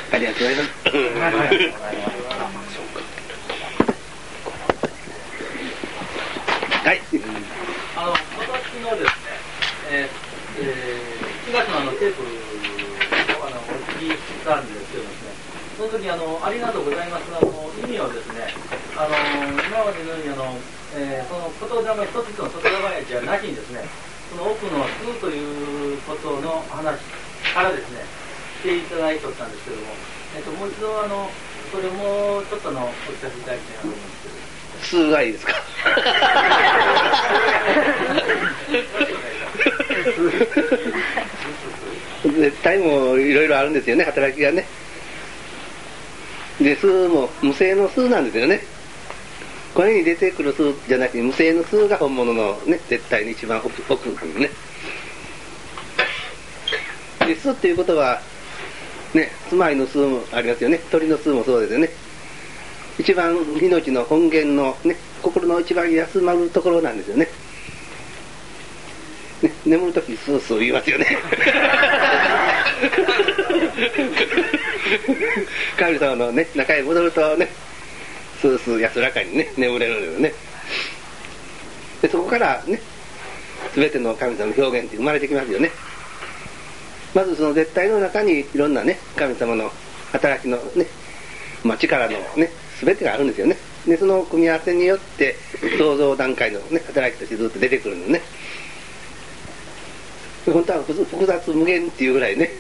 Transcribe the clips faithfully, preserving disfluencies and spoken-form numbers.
ありがとうございます。はい。 あの今年のですね、えーえー、しがつのあのテープをあのお聞きしたんですけどですね、その時あのありがとうございますの意味をですね、あの今までのようにあの、えー、その言霊一つの言霊じゃなしにですね、その奥の数ということの話からですね、していただいておったんですけども、えっともう一度あのそれもちょっとのお聞かせいただきたいなと思うんですけど。 数がいいですか。絶対もいろいろあるんですよね、働きがね。で、数も無声の数なんですよね。これに出てくる数じゃなくて、無声の数が本物のね、絶対に一番奥奥なんですね。で、数っていうことはね、住まいの数もありますよね。鳥の数もそうですよね。一番命の本源のね、心の一番休まるところなんですよね。ね、眠るときスースー言いますよね。神様のね、中へ戻るとね、スースー安らかにね、眠れるんですよね。で、そこからね、すべての神様の表現って生まれてきますよね。まずその絶対の中にいろんなね、神様の働きのね、まあ、力のね、すべてがあるんですよね。で、その組み合わせによって創造段階のね、働きとしてずっと出てくるんですね。本当は複雑無限っていうぐらいね、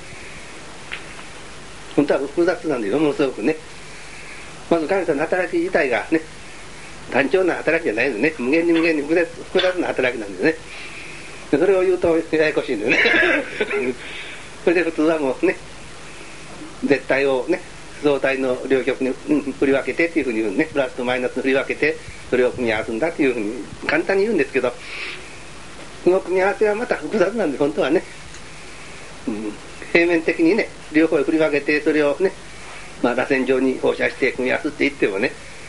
本当は複雑なんですよ、ものすごくね。まず神様の働き自体がね、単調な働きじゃないですね。無限に無限に複雑、複雑な働きなんですね。でそれを言うとややこしいんですね。それで普通はもうね、絶対をね、相対の両極に、うん、振り分けてっていうふうに言うんね、プラスとマイナスに振り分けてそれを組み合わすんだっていうふうに簡単に言うんですけど、その組み合わせはまた複雑なんで本当はね、うん、平面的にね両方を振り分けてそれをね、まあ、螺旋状に放射して組み合わすって言ってもね、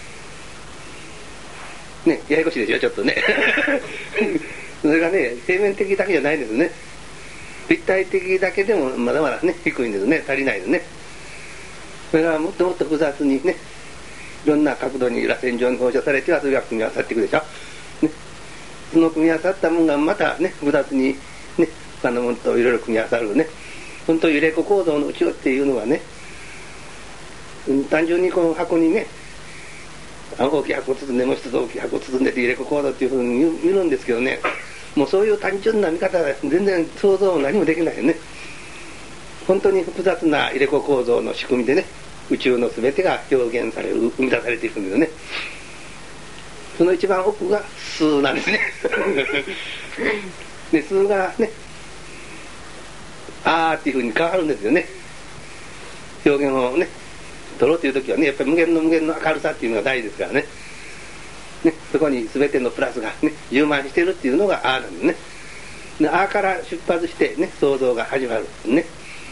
ね、ややこしいでしょちょっとね。それがね平面的だけじゃないですね。立体的だけでもまだまだね低いんですね、足りないですね。それがもっともっと複雑にね、いろんな角度に螺旋状に放射されてはそれが組み合わさっていくでしょ、ね、その組み合わさったものがまたね複雑にね他のものといろいろ組み合わさるね、本当に揺れ子構造の宇宙っていうのはね、単純にこの箱にね大きい箱を包んでもう一つ大きい箱を包んでて揺れ子構造っていうふうに見るんですけどね、もうそういう単純な見方は全然想像も何もできないよね。本当に複雑な入れ子構造の仕組みでね、宇宙の全てが表現される、生み出されていくんですよね。その一番奥が数なんですね。で、数がね、あーっていうふうに変わるんですよね。表現をね、取ろうというときはね、やっぱり無限の無限の明るさっていうのが大事ですからね。ね、そこに全てのプラスがね、充満しているっていうのがあーなんですね。で、あーから出発してね、創造が始まるね。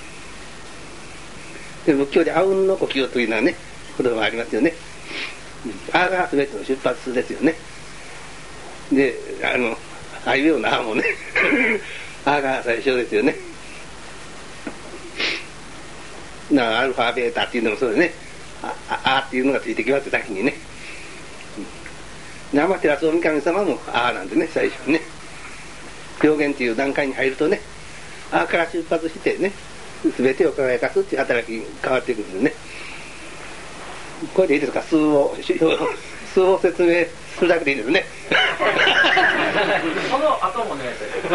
で仏教で阿吽の呼吸というのはね言葉がありますよね。あーが全ての出発ですよね。で、あのあいうようなあーもねあーが最初ですよね。なアルファベータっていうのもそうですね。ああーっていうのがついてきます先にね。天照大神様もあーなんでね、最初にね表現っていう段階に入るとね、あーから出発してね全てを輝かすっていう働きに変わっていくんですね。これでいいですか、数を数を説明するだけでいいですね。 その後もね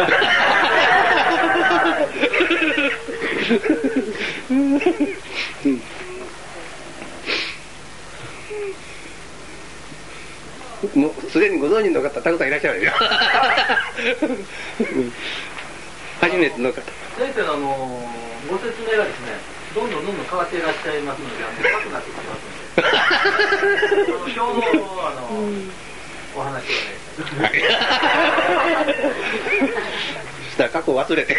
もうすでにご存知の方たくさんいらっしゃるよ。初めての方、 先生のあのご説明がですね、どんどんどんどん変わっていらっしゃいますので、深くなってきてますので、今日のあのお話をね、 そしたら過去忘れて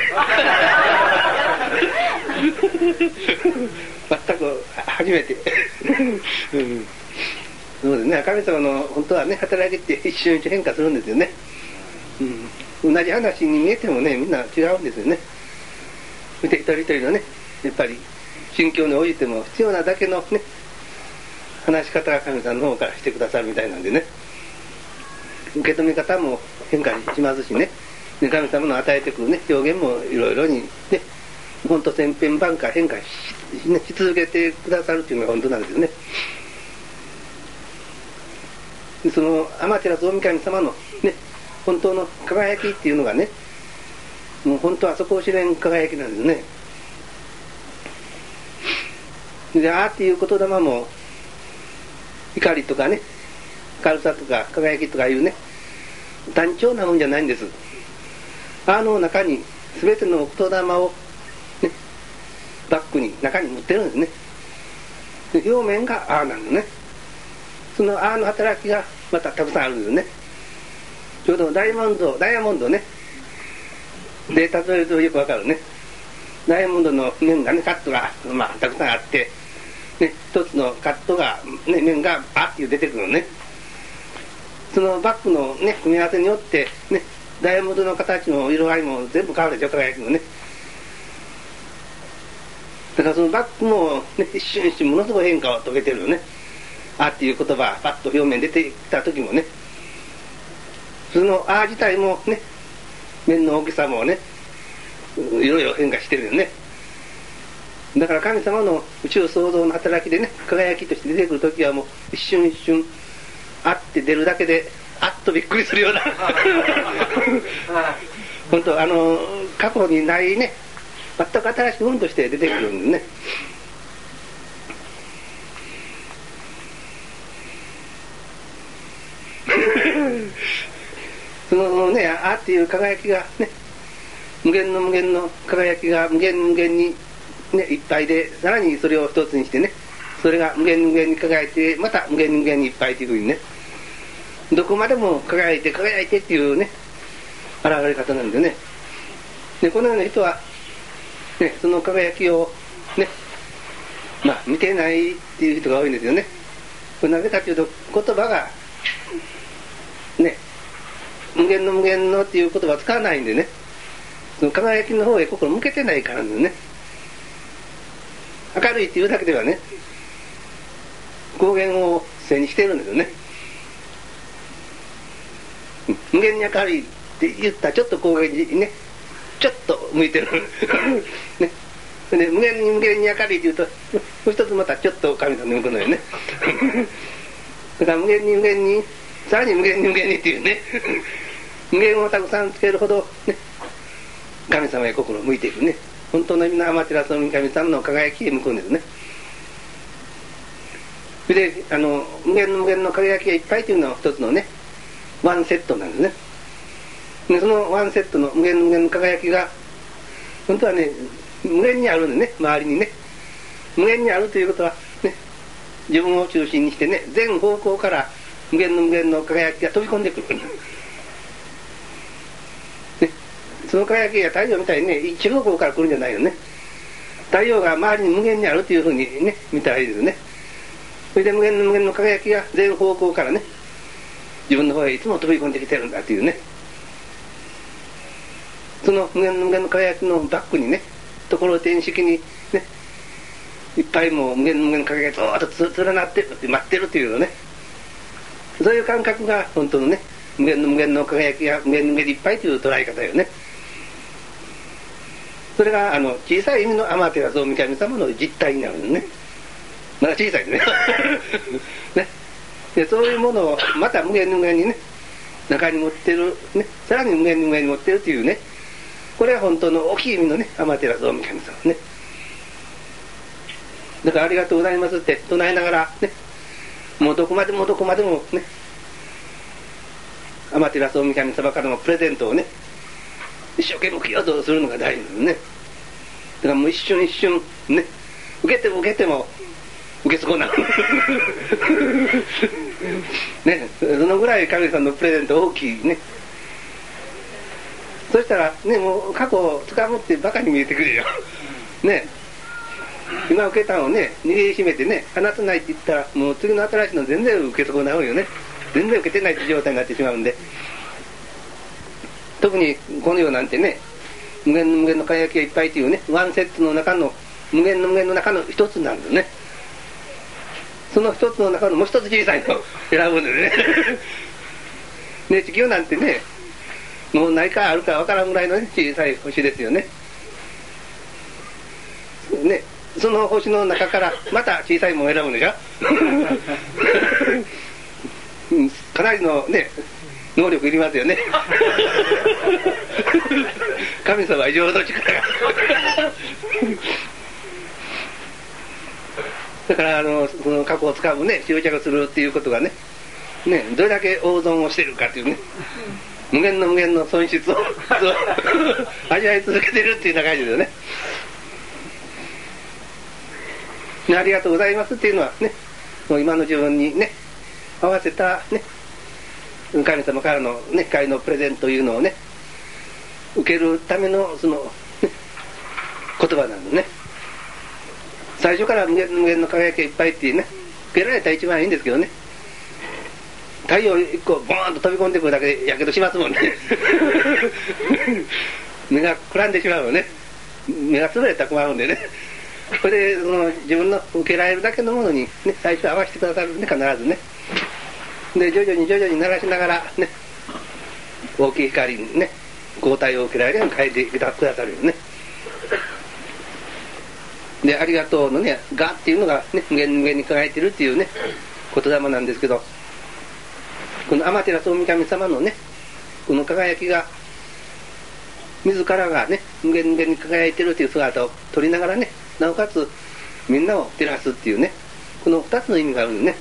全く初めて、うん、そうですね、神様の本当はね働きって一瞬一瞬変化するんですよね、うん、同じ話に見えてもねみんな違うんですよね。で一人一人のねやっぱり心境に応じても必要なだけのね話し方が神様の方からしてくださるみたいなんでね、受け止め方も変化しますしね、で神様の与えてくるね表現もいろいろにね、本当千変万化変化 し,、ね、し続けてくださるというのが本当なんですよね。でその天照大神様のね本当の輝きっていうのがね、もう本当は底を知れん輝きなんですね。であーっていう言霊も光とかね軽さとか輝きとかいうね単調なもんじゃないんです。あの中に全ての言霊を、ね、バックに中に持ってるんですね。で表面があーなんですね。そのあーの働きがまたたくさんあるんですね。ちょうどダイヤモンドダイヤモンドねで例えるとよくわかるね。ダイヤモンドの面がねカットが、まあ、たくさんあってね、一つのカットが、ね、面がバッて出てくるのね。そのバックの、ね、組み合わせによって、ね、ダイヤモンドの形も色合いも全部変わるでしょ、輝きのね。だからそのバックも、ね、一瞬一瞬ものすごい変化を遂げてるよね。あっていう言葉パッと表面出てきた時もね、そのあ自体もね面の大きさもねいろいろ変化してるよね。だから神様の宇宙創造の働きでね輝きとして出てくるときはもう一瞬一瞬あって出るだけであっとびっくりするような本当あの過去にないね全く新しいものとして出てくるんですね。そのねあっていう輝きがね無限の無限の輝きが無限無限にね、いっぱいでさらにそれを一つにしてねそれが無限無限に輝いてまた無限無限にいっぱいというふうにねどこまでも輝いて輝いてっていうね現れ方なんでね。でこのような人は、ね、その輝きをねまあ見てないっていう人が多いんですよね。これなぜかというと言葉がね無限の無限のっていう言葉を使わないんでねその輝きの方へ心向けてないからなんですね。明るいっていうだけではね光源を背にしてるんですよね。無限に明るいって言ったらちょっと光源にねちょっと向いてるね。で無限に無限に明るいって言うともう一つまたちょっと神様に向くのよねだから無限に無限にさらに無限に無限にっていうね無限をたくさんつけるほどね神様へ心を向いていくね。本当の意味の天照大神様の輝きへ向くんですね。であの無限の無限の輝きがいっぱいというのは一つのねワンセットなんですね。でそのワンセットの無限の無限の輝きが本当はね無限にあるんでね周りにね無限にあるということはね自分を中心にしてね全方向から無限の無限の輝きが飛び込んでくるその輝きが太陽みたいにね一方向から来るんじゃないよね。太陽が周りに無限にあるというふうにね見たらいいですね。それで無限の無限の輝きが全方向からね自分の方へいつも飛び込んできてるんだというねその無限の無限の輝きのバックにねところてん式にねいっぱいもう無限の無限の輝きがずっと連なってるって待ってるというのねそういう感覚が本当のね無限の無限の輝きが無限の無限でいっぱいという捉え方よね。それがあの小さい意味の天照大神様の実態になるんですね。まだ小さいですねねでそういうものをまた無限の無限にね中に持ってる、ね、さらに無限の無限に持ってるというねこれは本当の大きい意味のね天照大神様ね。だからありがとうございますって唱えながらねもうどこまでもどこまでもね天照大神様からのプレゼントをね一生懸命受けようとするのが大事ですね。だからもう一瞬一瞬ね受けても受けても受け損なうねそのぐらい神様のプレゼント大きいね。そしたらねもう過去をつかむってバカに見えてくるよね。今受けたのをね握りしめてね離さないって言ったらもう次の新しいの全然受け損なうよね。全然受けてないって状態になってしまうんで特にこの世なんてね無限の無限の輝きがいっぱいというねワンセットの中の無限の無限の中の一つなんですね。その一つの中のもう一つ小さいのを選ぶんですね。ね、地球なんてね、もう何かあるかわからんぐらいの、ね、小さい星ですよね。ね、その星の中からまた小さいものを選ぶんでしょ。かなりのね、能力いりますよね。神様は異常の力が。だからあのその過去をつかむね、執着するっていうことがね、ね、どれだけ大損をしているかっていうね、無限の無限の損失を味わい続けてるっていうような感じですよね。ね、ありがとうございますっていうのはね、もう今の自分にね、合わせたね、神様からのね、光のプレゼントというのをね、受けるためのその、ね、言葉なんですね。最初から無限無限の輝きがいっぱいっていうね、受けられたら一番いいんですけどね、太陽一個ボーンと飛び込んでくるだけでやけどしますもんね。目がくらんでしまうのね、目が潰れたら困るんでね。これでその自分の受けられるだけのものに、ね、最初合わせてくださるんで、必ずね。で徐々に徐々に鳴らしながらね、大きい光にね、光体を受けられるように変えてくださるよね。で、ありがとうのね、がっていうのがね、無限無限に輝いてるっていうね、言霊なんですけど、この天照大神様のね、この輝きが、自らがね、無限無限に輝いてるという姿を取りながらね、なおかつみんなを照らすっていうね、この二つの意味があるんでね。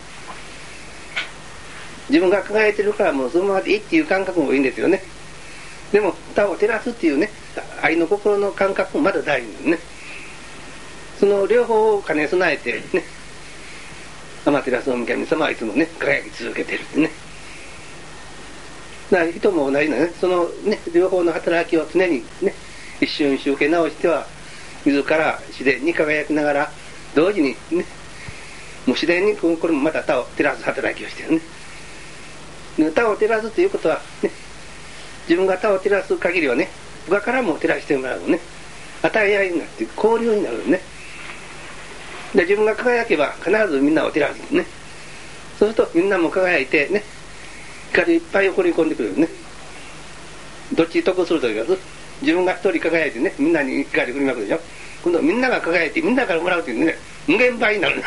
自分が輝いてるからもうそのままでいいっていう感覚もいいんですよね。でも他を照らすっていうね、愛の心の感覚もまだ大事ですね。その両方を兼ね備えてね、天照大神様はいつもね、輝き続けてるってね。だから人も同じなね、そのね、両方の働きを常にね、一瞬一瞬受け直しては、自ら自然に輝きながら、同時にね、もう自然にこれもまた他を照らす働きをしてるね。他を照らすということはね、自分が他を照らす限りはね、他からも照らしてもらうのね、与え合いになって交流になるのね。で、自分が輝けば必ずみんなを照らすね。そうするとみんなも輝いてね、光いっぱい送り込んでくるよね。どっち得するというか、自分が一人輝いてね、みんなに光振りまくるでしょ。今度みんなが輝いてみんなからもらうというね、無限倍になる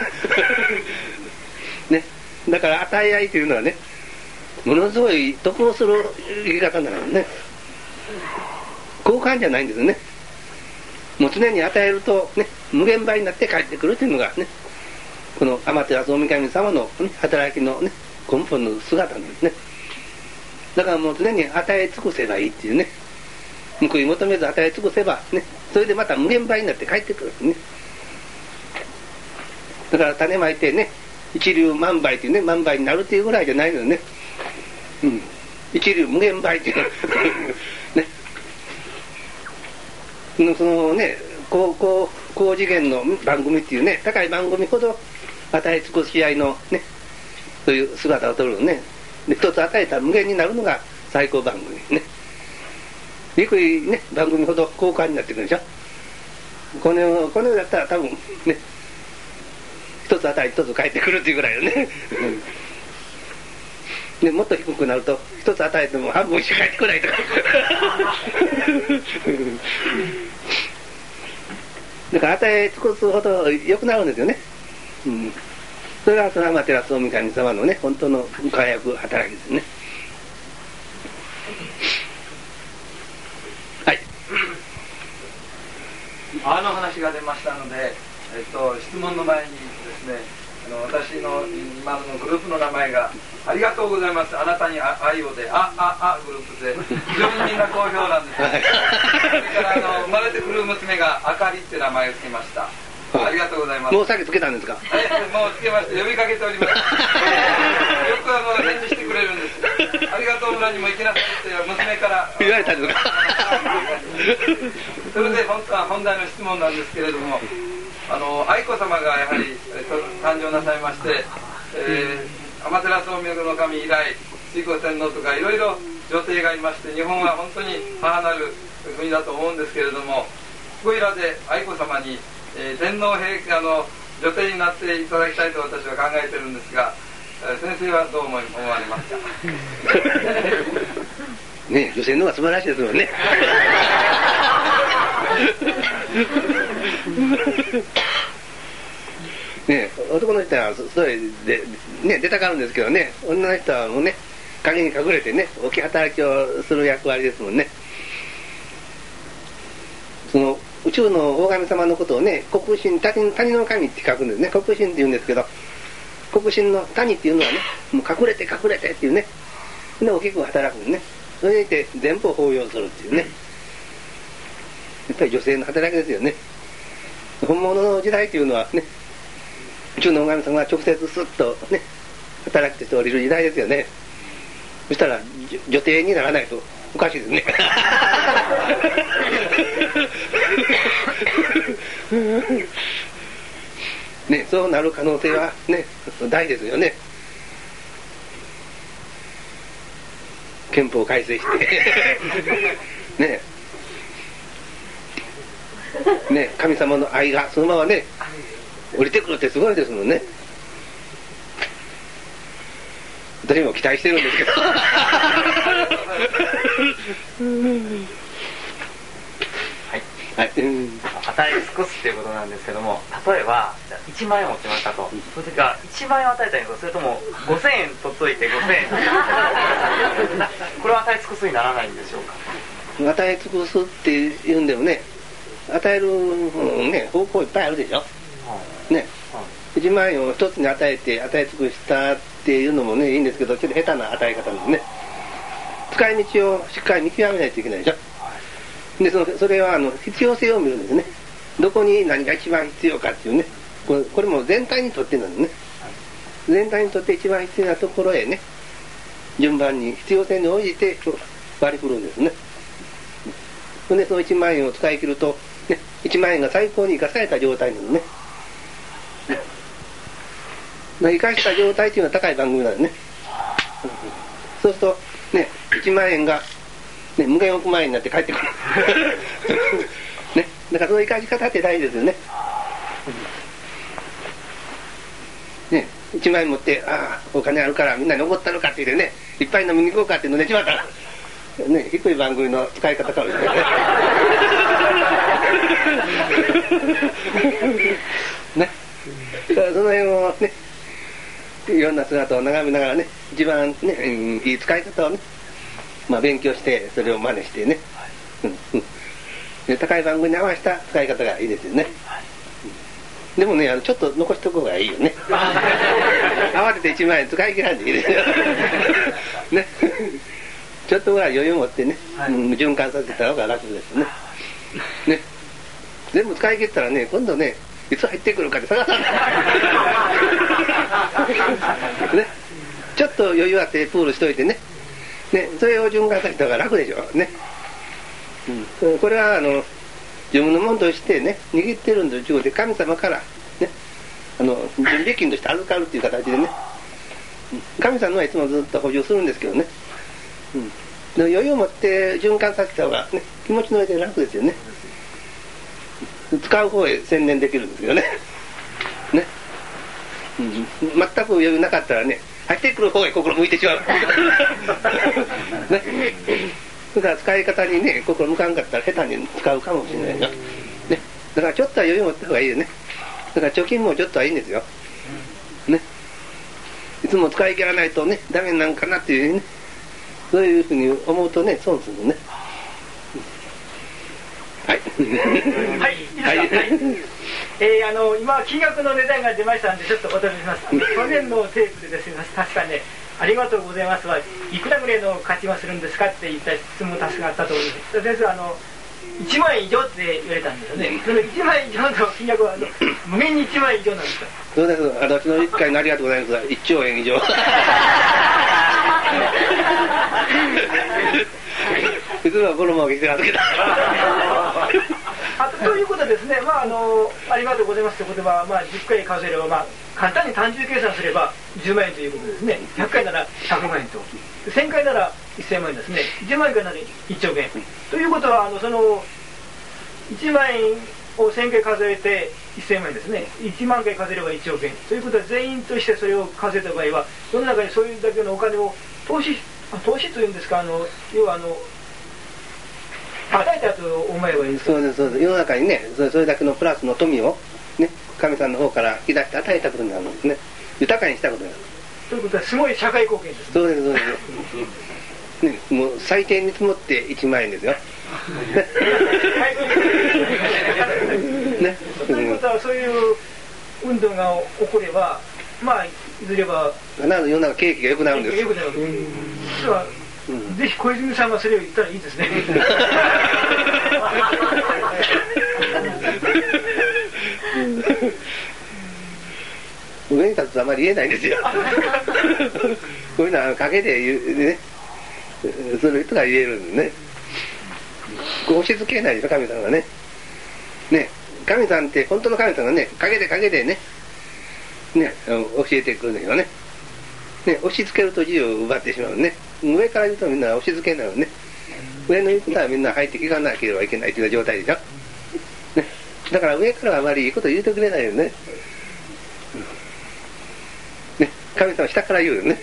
ね。だから与え合いというのはね、ものすごい得をする生き方になるね。交換じゃないんですよね。もう常に与えるとね、無限倍になって帰ってくるというのがね、この天照大神様の、ね、働きのね、根本の姿なんですね。だからもう常に与え尽くせばいいっていうね、報い求めず与え尽くせばね、それでまた無限倍になって帰ってくるんですね。だから種まいてね、一粒万倍っていうね、万倍になるっていうぐらいじゃないのよね。うん、一粒無限倍っていうね、そのね、高高高次元の番組っていうね、高い番組ほど与え尽くし合いのね、そういう姿を撮るのね。で、一つ与えたら無限になるのが最高番組ね。低いね、番組ほど交換になってくるでしょ。このこの世だったら多分ね、一つ与え一つ返ってくるっていうぐらいよね。で、もっと低くなると一つ与えても半分しか返ってこないとか。だから与え尽くすほど良くなるんですよね。うん、それがその天照大神様のね、本当の輝く働きですね。はい。 あの話が出ましたので、えっと、質問の前にですね、あの私の今のグループの名前がありがとうございます、あなたに愛をで、あ、あ、あグループで、非常にみんな好評なんです。それからあの生まれてくる娘があかりって名前を付けました。ありがとうございます。 もうさっきつけたんですか。 えもうつけまして、呼びかけております。よくあの返事してくれるんです。ありがとう村にも行きなさいって娘から言われたんですか。 それで本当は本題の質問なんですけれども、あの愛子様がやはり、えっと、誕生なさいまして、えー、天照大神以来推古天皇とかいろいろ女帝がいまして、日本は本当に母なる国だと思うんですけれども、ここいらで愛子様にえー、天皇陛下の女帝になっていただきたいと私は考えてるんですが、えー、先生はどう思われますか？ ね、女性の方が素晴らしいですもんね。ね、男の人はそれで、ね、出たがるんですけどね、女の人はもうね、陰に隠れてね、大きい働きをする役割ですもんね。その宇宙の大神様のことをね、国神、谷, 谷の神って書くんですね。国神って言うんですけど、国神の谷っていうのはね、もう隠れて隠れてっていうね、で大きく働くんですね。それでいて全部を包容するっていうね、やっぱり女性の働きですよね。本物の時代っていうのはね、宇宙の大神様が直接スッとね、働きとして降りる時代ですよね。そしたら女帝にならないとおかしいですね。ね、そうなる可能性はね、大ですよね。憲法改正してねね、神様の愛がそのままね降りてくるってすごいですもんね。私も期待してるんですけどはいはい、うん、与え尽くすっていうことなんですけども、例えばいちまんえん持ちましたと、その時はいちまんえんを与えたいのか、それともごせんえん取っといてごせんえんこれは与え尽くすにならないんでしょうか？ 与え尽くすっていうんでもね、与える、ね、方向いっぱいあるでしょ、はいねはい、いちまんえんを一つに与えて与え尽くしたっていうのもねいいんですけど、ちょっと下手な与え方ですね。使い道をしっかり見極めないといけないでしょ。で そ, のそれはあの必要性を見るんですね。どこに何が一番必要かっていうね、こ れ, これも全体にとってなんですね。全体にとって一番必要なところへね、順番に必要性に応じて割り振るんですね。でそのいちまんえんを使い切ると、ね、いちまんえんが最高に生かされた状態なんですね。生かした状態というのは高い番組なんですね。そうするとね、いちまんえんが、ね、無限億万円になって帰ってくる、ね、だからその生かし方って大事ですよね。ね、いちまんえん持って、ああお金あるからみんなにおごったのかって言ってね、いっぱい飲みに行こうかって飲んでしまったら、ね、低い番組の使い方かもしれないね。だからその辺をね、いろんな姿を眺めながらね、一番ね、うん、いい使い方をね、まあ勉強してそれを真似してね、うんうん、で高い番組に合わせた使い方がいいですよね。でもね、あのちょっと残しとく方がいいよね。慌てていちまんえん使い切らんでいいですよ。ね。ちょっとぐらい余裕を持ってね、はい、うん、循環させた方が楽ですね。ね。全部使い切ったらね、今度ね、いつ入ってくるかって探さない。ね。ちょっと余裕あってプールしといてね。ね、それを循環させた方が楽でしょ。ね。うん、これはあの自分のものとしてね、握ってるんですよ。で神様からね、あの準備金として預かるっていう形でね、神様はいつもずっと補充するんですけどね。うん、で余裕を持って循環させた方が、ね、気持ちの上で楽ですよね。使う方へ専念できるんですよね。ね、うん、全く余裕なかったらね、入ってくる方へ心向いてしまう。ね、だから使い方にね、心向かんかったら下手に使うかもしれないな。ね、だからちょっとは余裕を持った方がいいよね。だから貯金もちょっとはいいんですよ。ね、いつも使い切らないとね、ダメなんかなっていうね。そういうふうに思うとね、損するのね。はい。 はい、いいですか。はい。えー、あの今金額の値段が出ましたんでちょっとお尋ねします。去年のテープでですね、確かね、ありがとうございますはいくらぐらいの価値がするんですかって言った質問確かあったと思います。ですあのいちまんえん以上って言われたんですよね。そのいちまんえん以上の金額はあの無限にいちまんえん以上なんですか。 そうです。私のいっかいのありがとうございますいっちょうえん以上。いつもこのまま来てますけど。 あということですね、まああのありがとうございますという言葉は、まあ、じゅっかい数えれば、まあ、簡単に単純計算すればじゅうまんえんということですね。ひゃっかいならひゃくまんえんと、せんかいならせんまんえんですね。いちまんえんならいっちおくえんということは、あのそのいちまんえんをせんかい数えていっせんまんえんですね。いちまんかい数えればいちおくえんということは、全員としてそれを数えた場合は世の中にそういうだけのお金を投資投資というんですか、あの要はあの与えたと思えばいいんですか。 そうですそうです。世の中にね、それそれだけのプラスの富をね、神さんの方から引き出して与えたことになるんですね。豊かにしたことになる。 ということはすごい社会貢献ですね。 そうですそうです。ね、もう最低に積もっていちまんえんですよ。ね。 ということはそういう運動が起これば、まあいずれは必ず世の中景気が良くなるんです。 良くなるわけです。実は、うん、ぜひ小泉さんがそれを言ったらいいですね。 上に立つとあまり言えないんですよ。こういうのは陰で言うね、その人が言えるんですね。押し付けないでしょ、神さんがね。ね、神さんって本当の神さんがね、陰で陰でね、ね、教えてくるんだけどね。ね、押し付けると自由を奪ってしまうね。上から言うとみんな押し付けになるね。上の言うことはみんな入って聞かなければいけないという状態でしょ。ね、だから上からはあまりいいこと言うてくれないよね。ね、神様下から言うよね。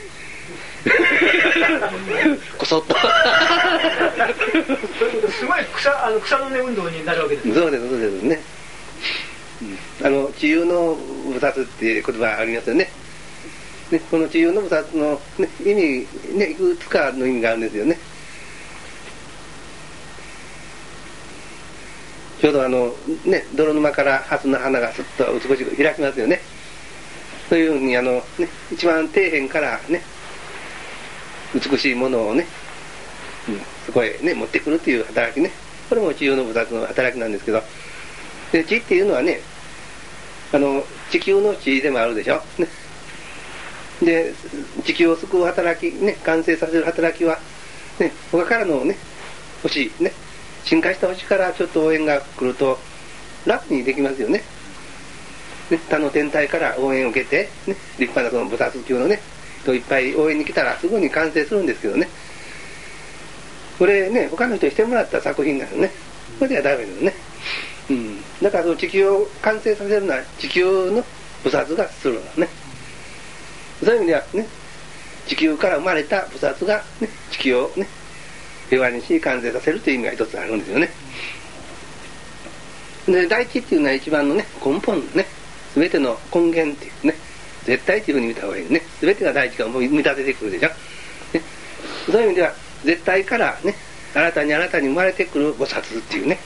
こそっと。 ということですごい草あの草の根運動になるわけです。 そうですそうですね。うん、あの治癒の菩薩っていう言葉ありますよね。ね、この治癒の菩薩の、ね、意味ね、いくつかの意味があるんですよね。ちょうどあのね、泥沼から蓮の花がすっと美しく開きますよね。そういうふうにあの、ね、一番底辺からね、美しいものをね、うん、そこへね持ってくるという働きね、これも治癒の菩薩の働きなんですけど、で地っていうのはね、あの地球の地でもあるでしょ、ね、で地球を救う働きね、完成させる働きはね、他からのね星ね、進化した星からちょっと応援が来ると楽にできますよね。ね、他の天体から応援を受けて、ね、立派なその菩薩級のねといっぱい応援に来たらすぐに完成するんですけどね、これね他の人にしてもらった作品なのね、これではダメなのね、うん、だからその地球を完成させるのは地球の菩薩がするのね。そういう意味ではね、地球から生まれた菩薩が、ね、地球をね平和にし完成させるという意味が一つあるんですよね。で大地っていうのは一番のね根本ね、全ての根源っていうね、絶対っていうふうに見た方がいいね。全てが大地がもう満たせてくるでしょ、ね、そういう意味では絶対からね新たに新たに生まれてくる菩薩っていうね、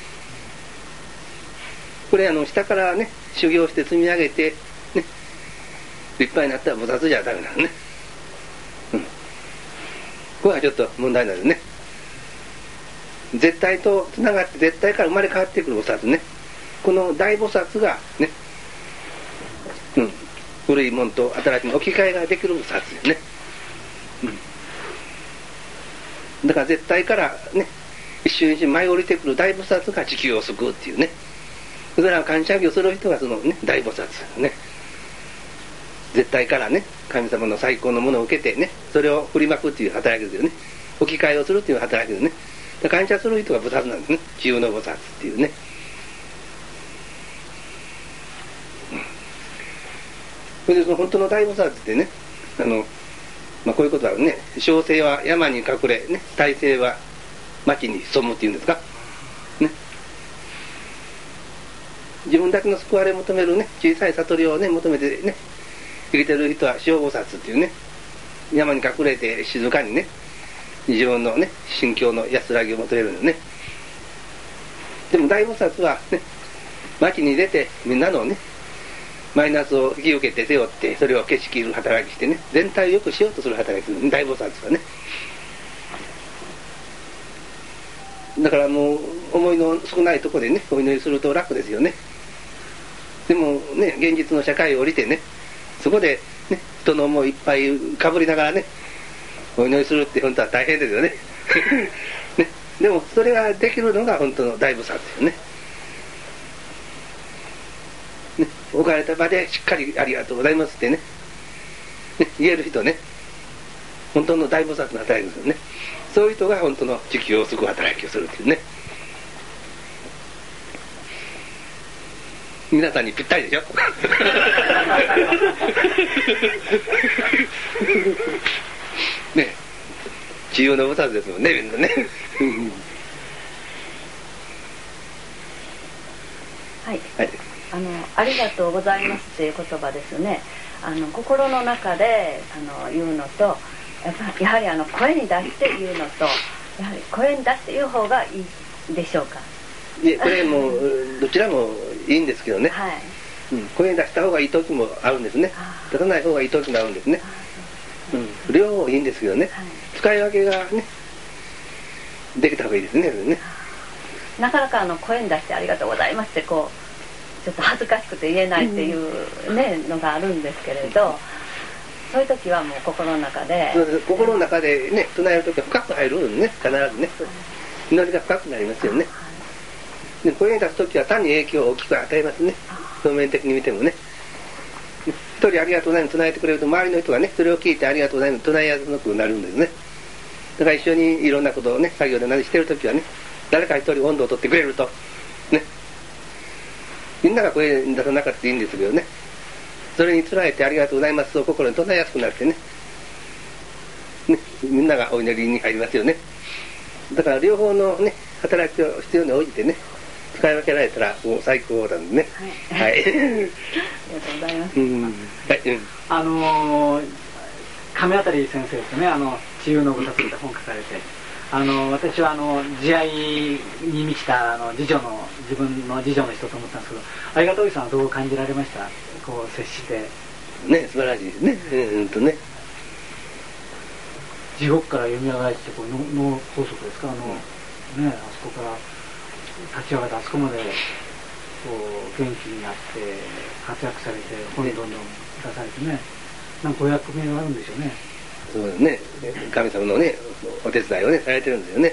これあの下からね修行して積み上げてね立派になった菩薩じゃダメなのね、うん、これはちょっと問題になるね。絶対とつながって絶対から生まれ変わってくる菩薩ね、この大菩薩がね、うん、古いもんと新しいもん置き換えができる菩薩ですね、うん、だから絶対からね一瞬一瞬舞い降りてくる大菩薩が地球を救うっていうね、それは感謝業する人がそのね大菩薩ね、絶対からね神様の最高のものを受けてねそれを振りまくっていう働きですよね。置き換えをするっていう働きですね。感謝する人が菩薩なんですね、治癒の菩薩っていうね、うん、それでその本当の大菩薩ってね、あの、まあ、こういうことはね、小生は山に隠れ、ね、大生は町に潜むっていうんですか、ね、自分だけの救われ求めるね小さい悟りをね求めてね生きてる人は小菩薩っていうね、山に隠れて静かにね自分のね心境の安らぎを求めるのね。でも大菩薩はね町に出てみんなのねマイナスを引き受けて背負ってそれを消し切る働きしてね、全体を良くしようとする働きする、ね、大菩薩はね。だからもう思いの少ないところでねお祈りすると楽ですよね。でもね現実の社会を降りてねそこでね人の思いいっぱいかぶりながらねお祈りするって本当は大変ですよ ね, ねでもそれができるのが本当の大菩薩ですよね。ね置かれた場でしっかりありがとうございますってねね言える人ね、本当の大菩薩の働きですよね。そういう人が本当の地球を救う働きをするっていうね。 皆さんにぴったりでしょね、自由の菩薩ですもんね、みんなねはい、 はい、 あのありがとうございますっていう言葉ですね。あの心の中であの言うのと、やっぱやはりあの声に出して言うのと、やはり声に出して言う方がいいでしょうか。 いえ、これもどちらもいいんですけどね、 はい、 うん、声に出した方がいい時もあるんですね。出さない方がいい時もあるんですね。うん、両方いいんですけどね、はい、使い分けがねできた方がいいですね。ね、 なかなかあの声に出してありがとうございますってこうちょっと恥ずかしくて言えないっていうね、うん、のがあるんですけれど、そういう時はもう心の中で心の中でね唱える時は深く入るんですね。必ずね、はい、祈りが深くなりますよね。で声に出す時は単に影響を大きく与えますね。表面的に見てもね、一人ありがとうございます唱えてくれると周りの人がねそれを聞いてありがとうございます唱えやすくなるんですね。だから一緒にいろんなことをね作業で何してる時はね誰か一人温度を取ってくれるとね、みんなが声に出さなかったらいいんですけどね、それにつられてありがとうございますと心に唱えやすくなってね、ねみんながお祈りに入りますよね。だから両方のね働きを必要に応じてね使い分けられたらもう最高なんでね。はい、はい、ありがとうございます。うん、はい、 うん、あのー、亀渡先生ですね、あの自由の菩薩って本書かれて、あの私はあの慈愛に満ちたあの次女の自分の次女の人と思ったんですけど、ありがとうさんはどう感じられました？こう接してね、素晴らしいですね。うんとね地獄から蘇ってこう脳梗塞ですか、あの、うん、ね、あそこから立ち上がってあそこまでこう元気になって活躍されて本どんどん出されてね、なんかお役目があるんでしょうね。 そうですね、神様のねお手伝いをねされてるんですよね。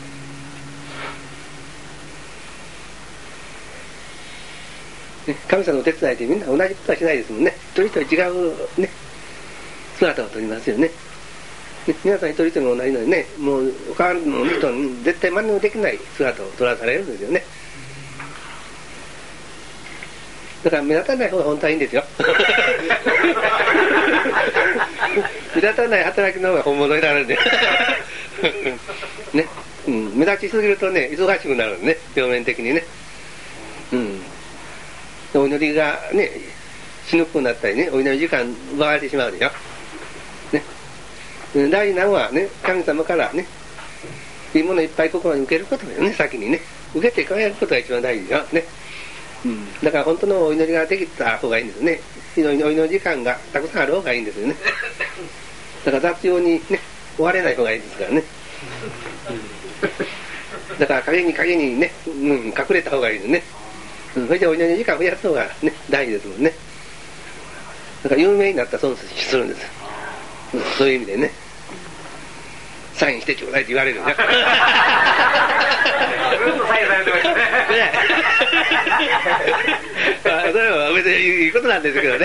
神様のお手伝いってみんな同じことはしないですもんね。一人一人違うね姿をとりますよね。皆さん一人一人も同じのにね、もう他の人に絶対真似もできない姿を取らされるんですよね。だから目立たない方が本当はいいんですよ目立たない働きの方が本物になるんでね、うん、目立ちすぎるとね忙しくなるんでね、表面的にね、うん、お祈りがねしにくくなったりね、お祈り時間奪われてしまうでしょね。大事なのはね、神様からねいいものいっぱい心に受けることだよね。先にね受けてからやることが一番大事だよね、うん、だから本当のお祈りができた方がいいんですね。お祈りの時間がたくさんある方がいいんですよね。だから雑用にね追われない方がいいですからね、うん、だから陰に陰にね、うん、隠れた方がいいですね、うん、それでお祈りの時間を増やす方がね大事ですもんね。だから有名になったら損するんです、うん、そういう意味でねサインしてちょうだいって言われるんだずっとサインされてましたねそれは別にいいことなんですけどね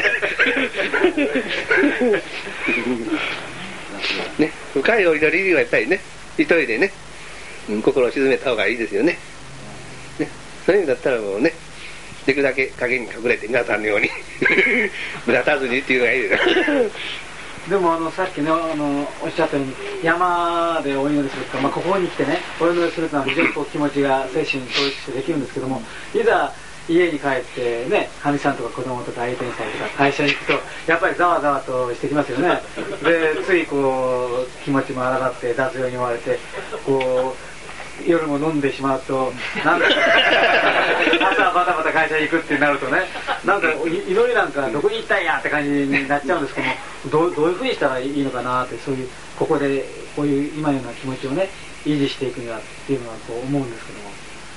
ね、深いお祈りはやっぱりね一人でね、うん、心を静めた方がいいですよね。ね、そういう意味だったらもうねできるだけ影に隠れて皆さんのように目立たずにっていうのがいいですよでもあのさっきねあのおっしゃったように山でお祈りするとか、まあ、ここに来てねお祈りするというのは非常にこう気持ちが精神に統一してできるんですけども、いざ家に帰ってねかみさんとか子供とか相手にしたりとか会社に行くとやっぱりざわざわとしてきますよね。でついこう気持ちも荒立って雑用に追われてこう夜も飲んでしまうとなんだ朝バタバタ会社に行くってなるとね、なんか祈りなんかどこに行ったんやって感じになっちゃうんですけども、どう、どういうふうにしたらいいのかなって、そういうここでこういう今のような気持ちをね維持していくにはっていうのはこう思うんですけども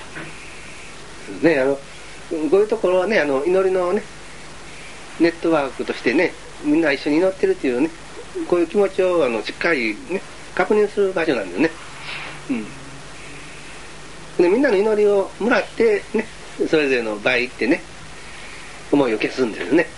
ね、あのこういうところはねあの祈りのねネットワークとしてねみんな一緒に祈ってるっていうねこういう気持ちをあのしっかりね確認する場所なんだよね。うんでみんなの祈りをもらってねそれぞれの場合行ってね思いを消すんですね、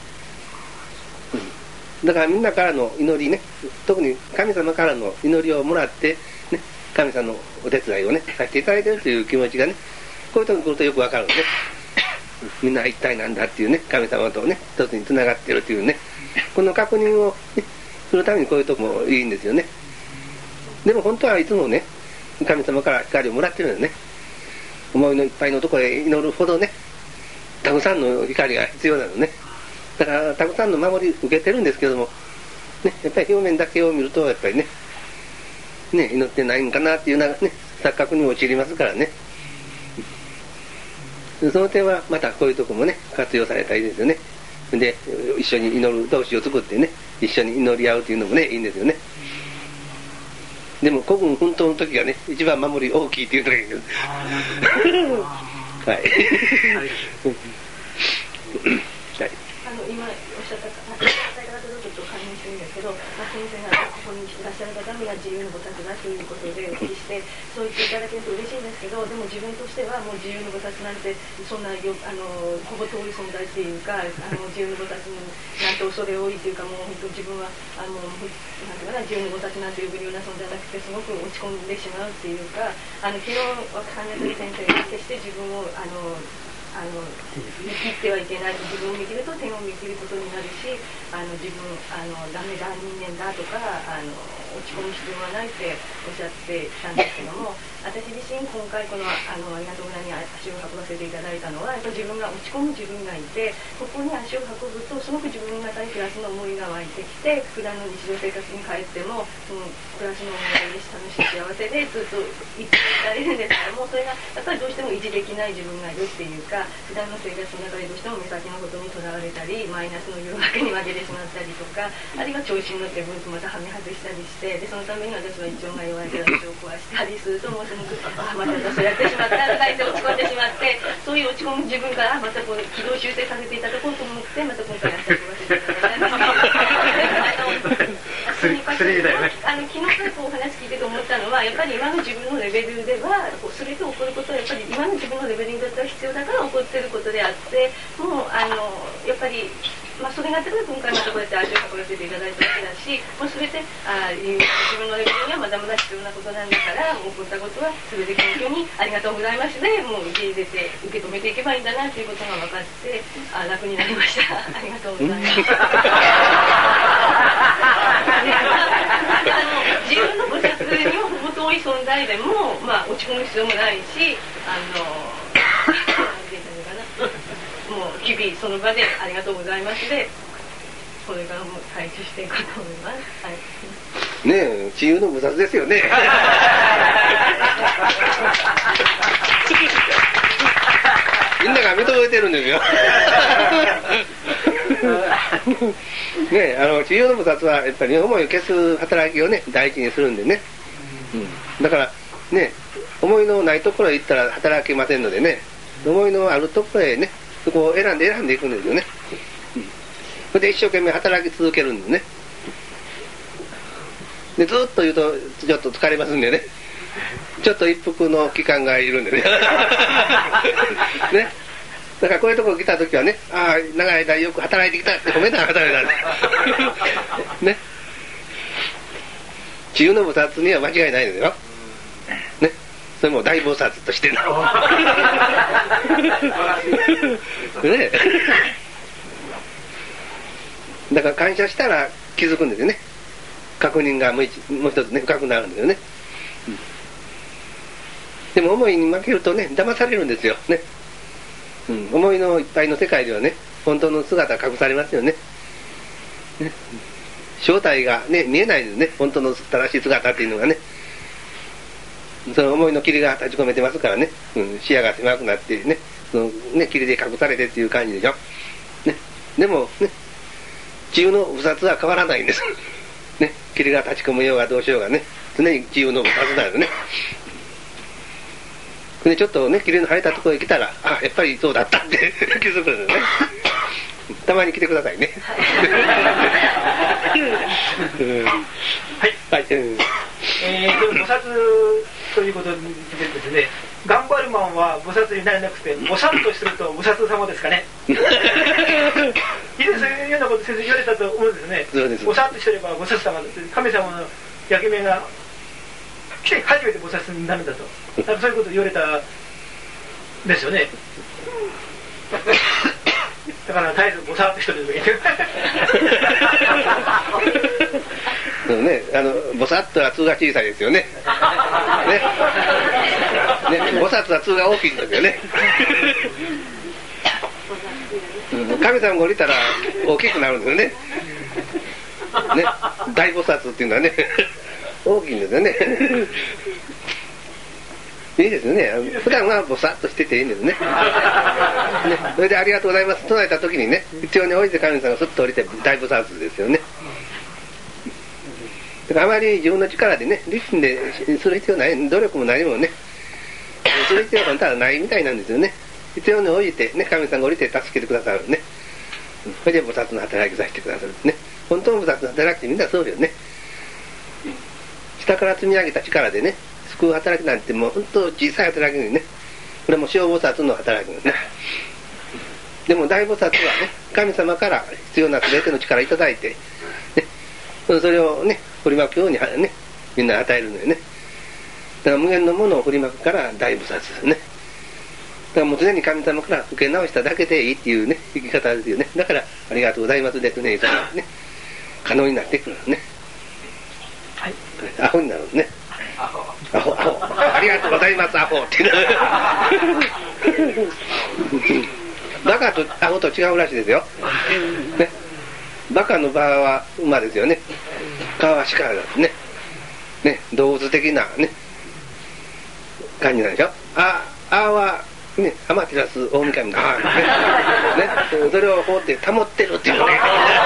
うん、だからみんなからの祈りね特に神様からの祈りをもらってね神様のお手伝いをねさせていただいているという気持ちがねこういうとこに来るとよくわかるんで、 みんな一体なんだっていうね、神様とね一つにつながってるっていうね、この確認を、ね、するためにこういうとこもいいんですよね。でも本当はいつもね、神様から光をもらってるんだよね。思いのいっぱいのところへ祈るほどね、たくさんの光が必要なのね。だからたくさんの守り受けてるんですけども、ね、やっぱり表面だけを見るとやっぱりね、ね、祈ってないんかなっていうようなね、錯覚に陥りますからね。その点はまたこういうとこもね、活用されたらいいですよね。で、一緒に祈る同士を作ってね、一緒に祈り合うというのもね、いいんですよね。でも古軍奮闘の時がね、一番守り大きいっていうのがいいんです。はい。はい。 あの今おっしゃった方とちょっと関連するんですけど、まあ、先生がここにいらっしゃる方が自由の菩薩だということでお聞きして、そう言っていただけると嬉しいんですけど、でも自分としてはもう自由の菩薩なんてそんなよあのほぼ遠い存在っていうか、あの自由の菩薩なんて恐れ多いというか、もう本当自分はあのなんていうかな、自由の菩薩なんて呼ぶような存在じゃなくてすごく落ち込んでしまうっていうか、あの昨日関連する先生が決して自分をあのあの見切ってはいけないと、自分を見切ると天を見切ることになるし、あの自分あのダメだ人間だとかあの落ち込む必要はないっておっしゃってたんですけども、私自身今回このあのありがとう村に足を運ばせていただいたのは、やっぱ自分が落ち込む自分がいて、ここに足を運ぶとすごく自分の中にプラスの思いが湧いてきて、普段の日常生活に帰ってもそのプラスの思いが嬉し楽しい幸せでずっと生きていられるんですけども、それがやっぱりどうしても維持できない自分がいるっていうか、普段の生活の中でどうしても目先のことにとらわれたり、マイナスの誘惑に負けてしまったりとか、あるいは調子に乗ってブーツまたはめ外したりして、でそのために私は胃腸が弱いから胃腸を壊したりすると、もうすごくあまた私やってしまったとか言って落ち込んでしまって、そういう落ち込む自分からまたこう軌道修正させていただこうと思って、また今回足を運ばせていただいたんですけど、薬みたいなね。あの昨日からこうお話聞いてて思ったのは、やっぱり今の自分のレベルではそれと起こることはやっぱり今の自分のレベルにとっては必要だから起こっていることであって、もうあのやっぱり、まあ、それがあってから今回またこうやって足を運ばせていただいたわけだし、もう全てあ自分のレベルにはまだまだ必要なことなんだから、起こったことは全て謙虚にありがとうございますで、もう受け入れて受け止めていけばいいんだなということが分かってあ楽になりました。ありがとうございます。あの自分の菩薩にはほぼ遠い存在でも、まあ、落ち込む必要もないし、あのもう日々その場でありがとうございますで、これからも対処していこうと思います。はい、 ねえ、自由の菩薩ですよね。みんなが認めてるんですよ。ねえ、あの自由の菩薩はやっぱり思いを消す働きをね大事にするんでね、うん、だからね、思いのないところへ行ったら働けませんのでね、思いのあるところへね、そこを選んで選んでいくんですよね。うん、それで一生懸命働き続けるんですね。でずっと言うとちょっと疲れますんでね、ちょっと一服の期間がいるんでね。ね、だからこういうところ来た時はね、ああ長い間よく働いてきたって褒めながら働いたんですね。自由の菩薩には間違いないですよね。それも大菩薩としてのね。だから感謝したら気づくんですよね。確認がもう一つね深くなるんですよね。うん、でも思いに負けるとね騙されるんですよね。うん、思いのいっぱいの世界ではね本当の姿が隠されますよね。ね、正体がね見えないですね。本当の正しい姿っていうのがね。その思いの霧が立ち込めてますからね、うん、視野が狭くなってね、そのね霧で隠されてっていう感じでしょ。ね、でもね自由の菩薩は変わらないんです。ね、霧が立ち込むようがどうしようがね、常に自由の菩薩なんですね。でちょっとね霧の晴れたところへ来たら、あやっぱりそうだったって気づくんですね。たまに来てくださいね。うん、はいはい。うんえー、でも菩薩ということでですね、頑張るマンは菩薩になれなくて、菩薩とすると菩薩様ですかね。以前そういうようなこと先生言われたと思うんですね。 そうです。 菩薩としてれば菩薩様です。神様の焼け目が来て初めて菩薩になるんだと。なんかそういうこと言われたですよね。 だから絶えずぼさっと一人でいてそうね、あのぼさっとは通が小さいですよね。ね、ね、ぼさっとは通が大きいんですよね。神様が降りたら大きくなるんですよね。ね、大菩薩っていうのはね、大きいんですよね。いいですよね。普段はぼさっとしてていいんですね。ね、それでありがとうございます唱えた時にね、必要に応じて神様がすっと降りて大菩薩ですよね。だからあまり自分の力でね、立身でする必要ない、努力も何もね、する必要がただないみたいなんですよね。必要に応じてね、神様が降りて助けてくださるね。それで菩薩の働きさせてくださるね。本当の菩薩の働きってみんなそうよね。下から積み上げた力でね、救う働きなんてもう本当小さい働きにね、これも小菩薩の働きですね。でも大菩薩はね、神様から必要な全ての力をいただいて、ね、それをね、振りまくようにね、みんな与えるのよね。だから無限のものを振りまくから大菩薩ですね。だからもう常に神様から受け直しただけでいいっていうね、生き方ですよね。だからありがとうございますですね、それがね、可能になってくるのね。はい。アホになるのね。アホ、アホ、アホ、ありがとうございます、アホっていう。バカとアホと違うらしいですよ。ね。バカの場は馬ですよね。川は鹿ですね。ね、動物的なね、感じなんでしょ。あ、あは、ね、アマテラス大神が、ね、ね、それを放って保ってるっていうね。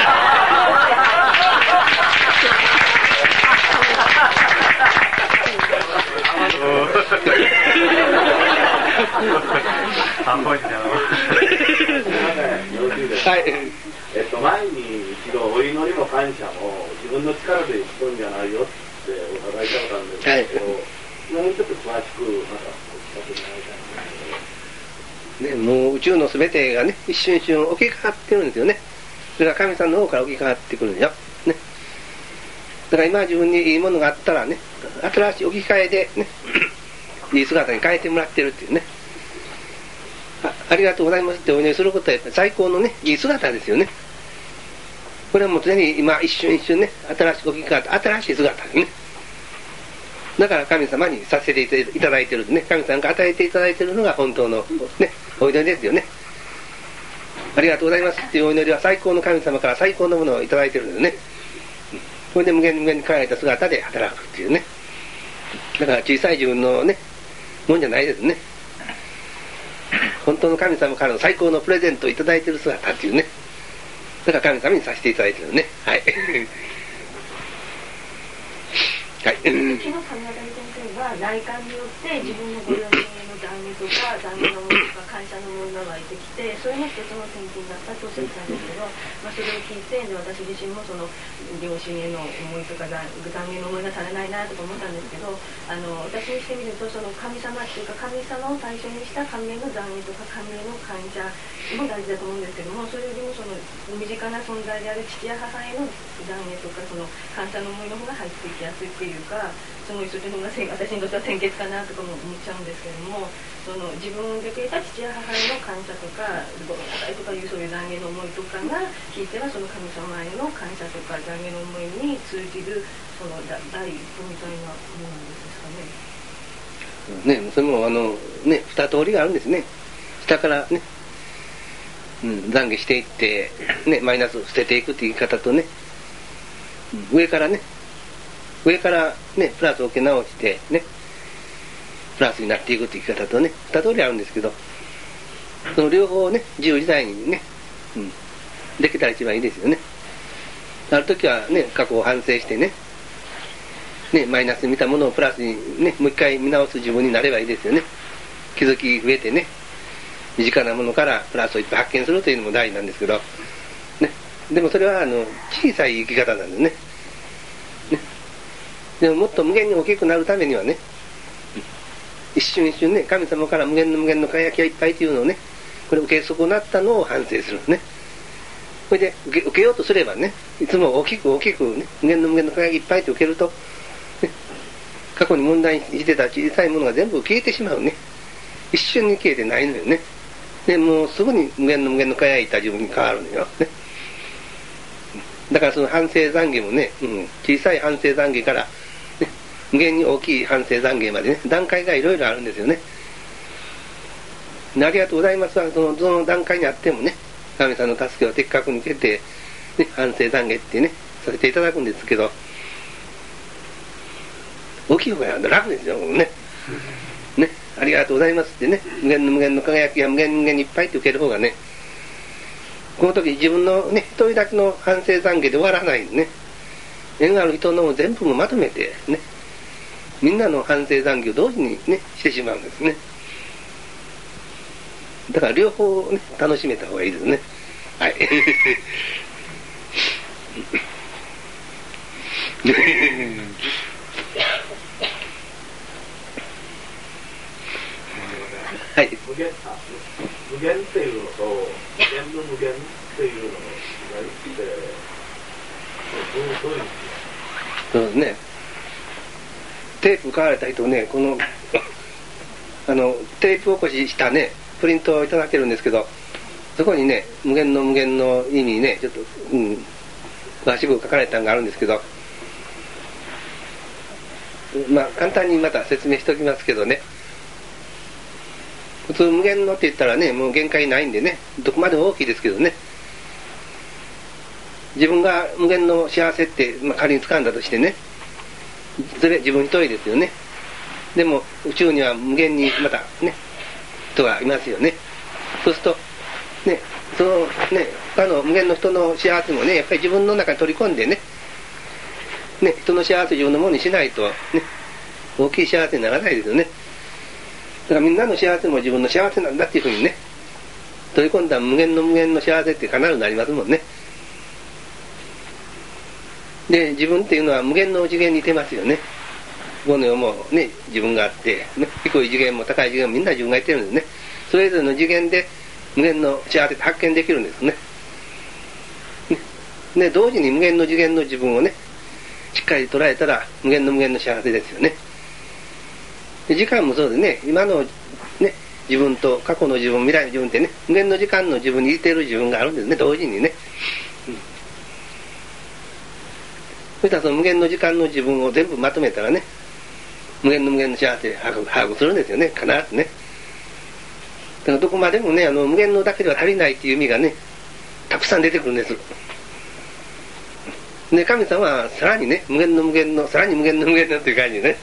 はい。えっと前に一度お祈りも感謝も自分の力でしとんじゃないよってお伺いしたことあるんですけど、もうちょっと詳しくまたお聞かせ願いたいんですけど。 ね、もう宇宙のすべてがね、一瞬一瞬起きかかってるんですよね。それが神さんの方から起きかかってくるんですよ。ね。だから今自分にいいものがあったらね、新しい置き換えでね、いい姿に変えてもらってるっていうね。あ, ありがとうございますってお祈りすることは最高のね、いい姿ですよね。これはもう常に今一瞬一瞬ね、新しく置き換わった新しい姿ですね。だから神様にさせていただいてるね、神様が与えていただいているのが本当のね、お祈りですよね。ありがとうございますっていうお祈りは最高の神様から最高のものをいただいてるんですね。これで無限無限に輝いた姿で働くっていうね。だから小さい自分のね、もんじゃないですね。本当の神様からの最高のプレゼントをいただいている姿っていうね。だから神様にさせていただいてるね。はい。はい。 昨日上渡先生は内観によって自分のご両親への懺悔とか懺悔の思いとか感謝の思いが湧いてきて、それも一つの転勤だったとおっしゃってたんですけど、まあ、それを聞いてで私自身もその両親への思いとか懺悔の思いがされないなとか思ったんですけど、あの私にしてみるとその神様っていうか神様を対象にした神への懺悔とか神への感謝も大事だと思うんですけども、それよりもその身近な存在である父や母への懺悔とかその感謝の思いの方が入っていきやすいっていうか、すごいそっちの方が私にとっては先決かなとかも思っちゃうんですけれども、その自分でくれた父や母への感謝とかごめんなさいとかいうそういう懺悔の思いとかが聞いてはその神様への感謝とか懺悔の思いに通じるその第一歩みたいなものなんですかね。 ね、それもあのね二通りがあるんですね。下からね、うん、懺悔していってねマイナスを捨てていくっていう言い方とね、うん、上からね上からねプラスを受け直してねプラスになっていくっていう言い方とね二通りあるんですけど、その両方をね自由自在にね、うん、できたら一番いいですよね。ある時はね過去を反省してねね、マイナスに見たものをプラスにね、もう一回見直す自分になればいいですよね。気づき増えてね、身近なものからプラスをいっぱい発見するというのも大事なんですけど、ね、でもそれはあの小さい生き方なんですね。ね、でももっと無限に大きくなるためにはね、一瞬一瞬ね、神様から無限の無限の輝きがいっぱいというのをね、これ受け損なったのを反省するね。それで受け、受けようとすればね、いつも大きく大きくね、無限の無限の輝きいっぱいと受けると、過去に問題にしてた小さいものが全部消えてしまうね。一瞬に消えてないのよね。 でもうすぐに無限の無限の輝いた自分に変わるのよ、ね、だからその反省懺悔もね、うん、小さい反省懺悔から、ね、無限に大きい反省懺悔までね、段階がいろいろあるんですよね。ありがとうございますはその、その段階にあってもね、神さんの助けを的確に受けて、ね、反省懺悔ってねさせていただくんですけど、大きい方が楽ですよね。ね、ありがとうございますってね、無限の無限の輝きが無限無限にいっぱいって受ける方がね、この時自分のね一人だけの反省懺悔で終わらないんでね、縁ある人の全部もまとめてね、みんなの反省懺悔を同時にねしてしまうんですね。だから両方ね楽しめた方がいいですね。はい。はい、 無限、あ、無限っていうのと無限の無限っていうのの違いってどういう意味ですか？ そうですね。テープ買われた人ね、このあのテープ起こししたねプリントをいただけるんですけど、そこにね無限の無限の意味ねちょっとうん詳しく書かれたのがあるんですけど、まあ簡単にまた説明しておきますけどね、普通無限のって言ったらねもう限界ないんでね、どこまでも大きいですけどね、自分が無限の幸せって、まあ、仮に掴んだとしてね、それ自分一人ですよね。でも宇宙には無限にまたね人がいますよね。そうするとねそのね他の無限の人の幸せもねやっぱり自分の中に取り込んでねね人の幸せを自分のものにしないとね大きい幸せにならないですよね。だからみんなの幸せも自分の幸せなんだっていうふうにね取り込んだ無限の無限の幸せって必ずなりますもんね。で自分っていうのは無限の次元にいてますよね。この世もね自分があって、ね、低い次元も高い次元もみんな自分がいてるんですね。それぞれの次元で無限の幸せって発見できるんですね。で同時に無限の次元の自分をねしっかり捉えたら無限の無限の幸せですよね。で時間もそうですね、今の、ね、自分と過去の自分未来の自分ってね無限の時間の自分に似ている自分があるんですね、同時にね、うん、そしたらその無限の時間の自分を全部まとめたらね無限の無限の幸せを把握、把握するんですよね、必ずね。だからどこまでもねあの無限のだけでは足りないっていう意味がねたくさん出てくるんです。で神様はさらにね無限の無限のさらに無限の無限のっていう感じでね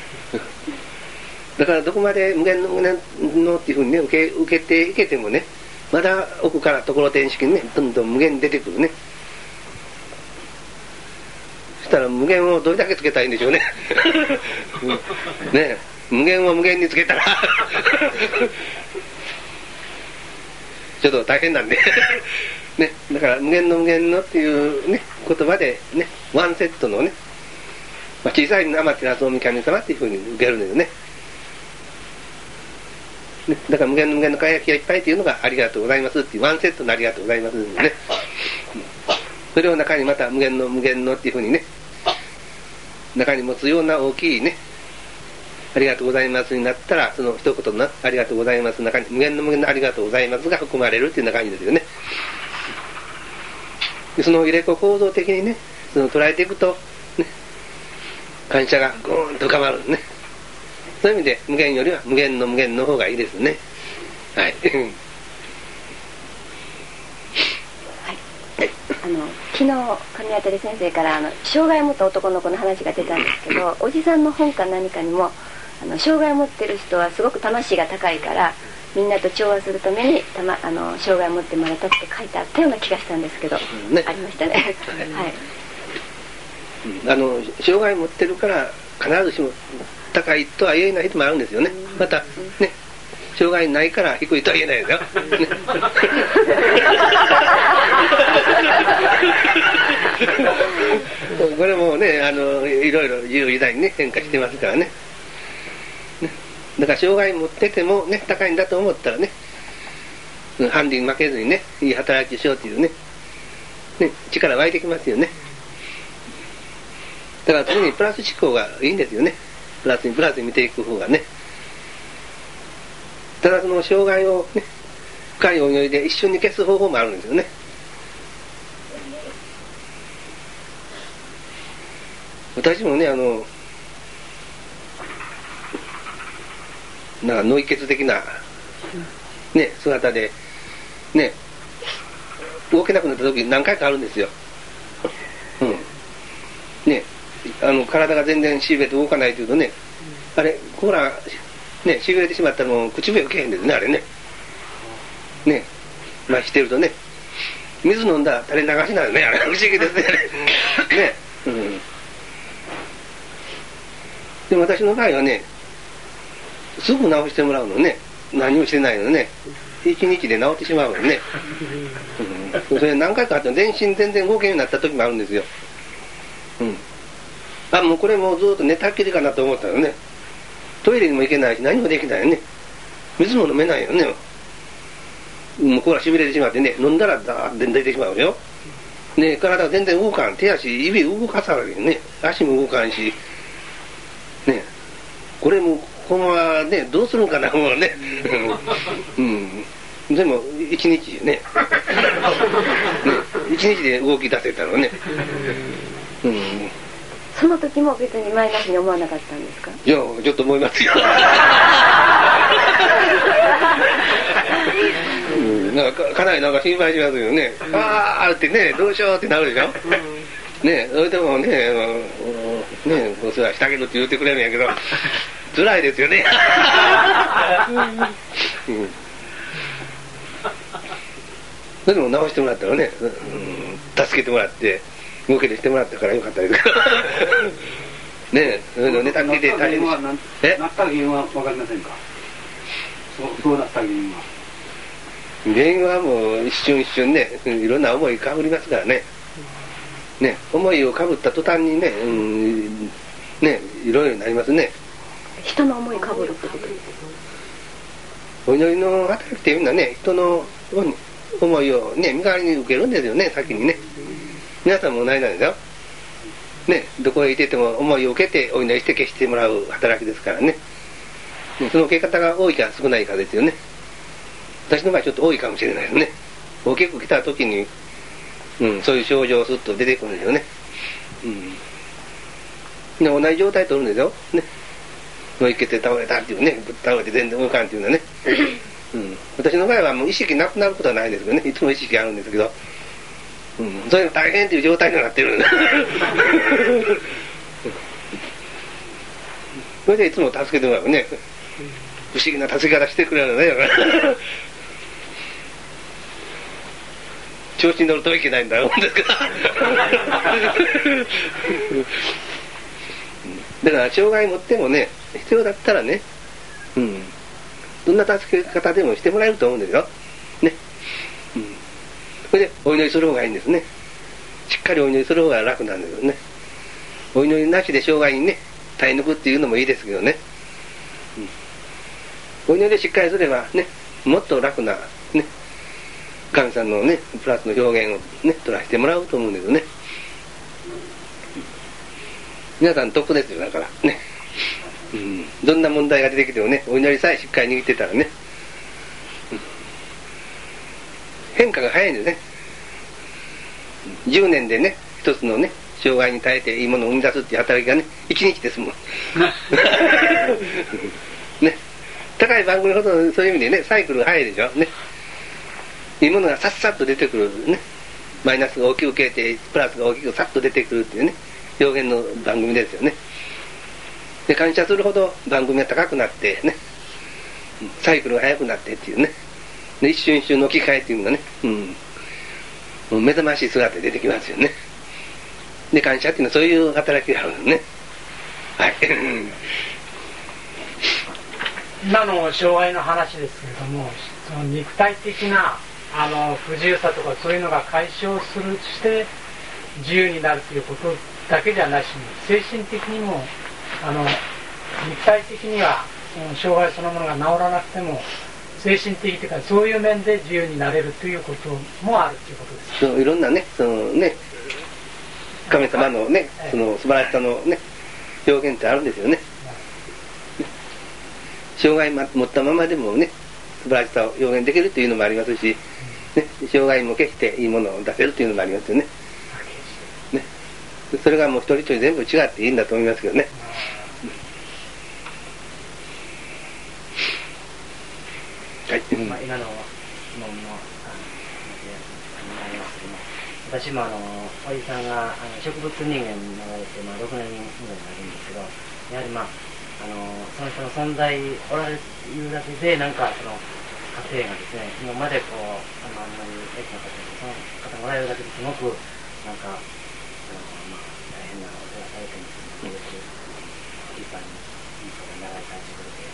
だからどこまで無限の無限のっていうふうにね受け、受けていけてもねまだ奥からところてん式にねどんどん無限に出てくるね。そしたら無限をどれだけつけたいんでしょうねね無限を無限につけたらちょっと大変なんでね、だから無限の無限のっていうね言葉でねワンセットのね、まあ、小さい生っていうのは大神様っていうふうに受けるんですよね。ねだから無限の無限の輝きがいっぱいっていうのがありがとうございますっていうワンセットのありがとうございますですね。それを中にまた無限の無限のっていうふうにね中に持つような大きいねありがとうございますになったらその一言のありがとうございますの中に無限の無限のありがとうございますが含まれるっていうような感じですよね。でその入れ子構造的にねその捉えていくと、ね、感謝がゴーンと深まるね。そういう意味で無限よりは無限の無限の方がいいですね。はいあの昨日神当先生からあの障害を持った男の子の話が出たんですけど、おじさんの本か何かにもあの障害を持ってる人はすごく魂が高いからみんなと調和するためにた、ま、あの障害を持って生まれたって書いてあったような気がしたんですけど、ね、ありましたねはい、 あの障害を持ってるから必ずしも高いとは言えない人もあるんですよね。またね障害ないから低いとは言えないですよ、ね、これもねあのいろいろ自由時代にね変化してますからね。だから障害持っててもね高いんだと思ったらねハンディに負けずにねいい働きしようっていうねね力湧いてきますよね。だから特にプラス思考がいいんですよね。プラスにプラスに見ていく方がね。ただその障害をね、えー、持っててもね高いんだと思ったらね、うん、ハンディに負けずにねいい働きしようっていうねね力湧いてきますよね。だから特にプラス思考がいいんですよね。プラスにプラスに見ていく方がね。ただその障害をね、えー、持っててもね高いんだと思ったらね、うん、ハンディに負けずにねいい働きしようっていうねね力湧いてきますよね。だから特にプラス思考がいいんですよね。プラスにプラスに見ていく方がね。 深いお祈りで一緒に消す方法もあるんですよね。私もね、あのなんか脳溢血的なね姿でね動けなくなった時何回かあるんですよ。うんね、あの体が全然しびれて動かないというとね、あれほらねしびれてしまったらもう口笛受けへんですね、あれね。ね、まあしてるとね、水飲んだら垂れ流しなんですね、あれ不思議ですね。ね、うん。でも私の場合はね、すぐ治してもらうのね、何もしてないのね、一日で治ってしまうのね。うん、それ何回かあって全身全然動けんようになった時もあるんですよ。うん。あ、もうこれもうずっと寝たっきりかなと思ったのね。トイレにも行けないし何もできないよね。水も飲めないよね。もうこれはしびれてしまってね、飲んだらダーって出てしまうよ。ね、体が全然動かん。手足指動かさないよね。足も動かんし。ね、これもほんまね、どうするんかな、もうね。うん。でも一日ね。ね、一日で動き出せたのね。うん。 その時も別にマイナスに思わなかったんですか？ いや、ちょっと思いますよ。うん、なんかかなりなんか心配しますよね。あーってね、どうしようってなるでしょ。ね、それでもね、ね、お世話してあげるって言ってくれるんやけど、辛いですよね。うん、それでも直してもらったらね、うん、助けてもらって動けてしてもらったからよかったですけど。ね、それで寝たきりで大変です。え？ なった原因は分かりませんか？そう、そうなった原因は。 原因はもう一瞬一瞬ね、いろんな思いかぶりますからね。ね、思いをかぶった途端にね、うん、ね、いろいろになりますね。 人の思いかぶるってことですか？ お祈りの働きっていうのはね、人の思いをね、身代わりに受けるんですよね、先にね。皆さんも同じなんですよ。ね、どこへいてても思いを受けてお祈りして消してもらう働きですからね。その受け方が多いか少ないかですよね。私の場合ちょっと多いかもしれないですね。大きく来た時に、うん、そういう症状がスッと出てくるんですよね。うん、で同じ状態取るんですよ。ね。脳溢血で倒れたっていうね、倒れて全然動かんっていうのはね。うん、私の場合はもう意識なくなることはないですけどね、いつも意識あるんですけど、うん、それが大変っていう状態になってるんだ。それでいつも助けてもらうね。不思議な助け方してくれるのね。調子に乗るといけないんだろうんですけど。だから障害持ってもね、必要だったらね、うん、どんな助け方でもしてもらえると思うんですよ。ね。うん、それでお祈りする方がいいんですね。しっかりお祈りする方が楽なんですよね。お祈りなしで障害にね、耐え抜くっていうのもいいですけどね。うん、お祈りでしっかりすればね、もっと楽なね、神さんのね、プラスの表現をね、取らせてもらうと思うんですよね。皆さんトップですよ、だからね。うん、どんな問題が出てきてもね、お祈りさえしっかり握ってたらね、うん、変化が早いんですね。じゅうねんでね、一つのね、障害に耐えていいものを生み出すっていう働きがね、いちにちですもん。ね、高い番組ほどそういう意味でね、サイクルが早いでしょ。ね、いいものがさっさっと出てくるね、マイナスが大きく受けてプラスが大きくさっと出てくるっていうね、表現の番組ですよね。で、感謝するほど番組が高くなってね、サイクルが速くなってっていうね、で一瞬一瞬の機会っていうのがね、うん、もう目覚ましい姿で出てきますよね。で、感謝っていうのはそういう働きがあるんですね。はい。 今の障害の話ですけれども、その肉体的なあの不自由さとかそういうのが解消するして自由になるということだけじゃなしに、精神的にもあの肉体的には障害そのものが治らなくても精神的というかそういう面で自由になれるということもあるということです。 そういろんなね、そのね、神様のね、その素晴らしさのね、表現ってあるんですよね。障害持ったままでもね、 素晴らしさを表現できるというのもありますし、ね、障害も決していいものを出せるというのもありますよね。ね、それがもう一人一人全部違っていいんだと思いますけどね。はい、 まあ、今の質問もあのありますけども、私もあのおじさんがあの植物人間になられて、まあ、ろくねんぐらいになるんですけど、やはりまああのその人の存在おられるだけでなんかその家庭がですね、今までこうあのあんまりエッチな方でその方がおられるだけですごくなんかあの、まあ、大変なお世話されてるんですけど、立派にいいことになられたりしてくれて。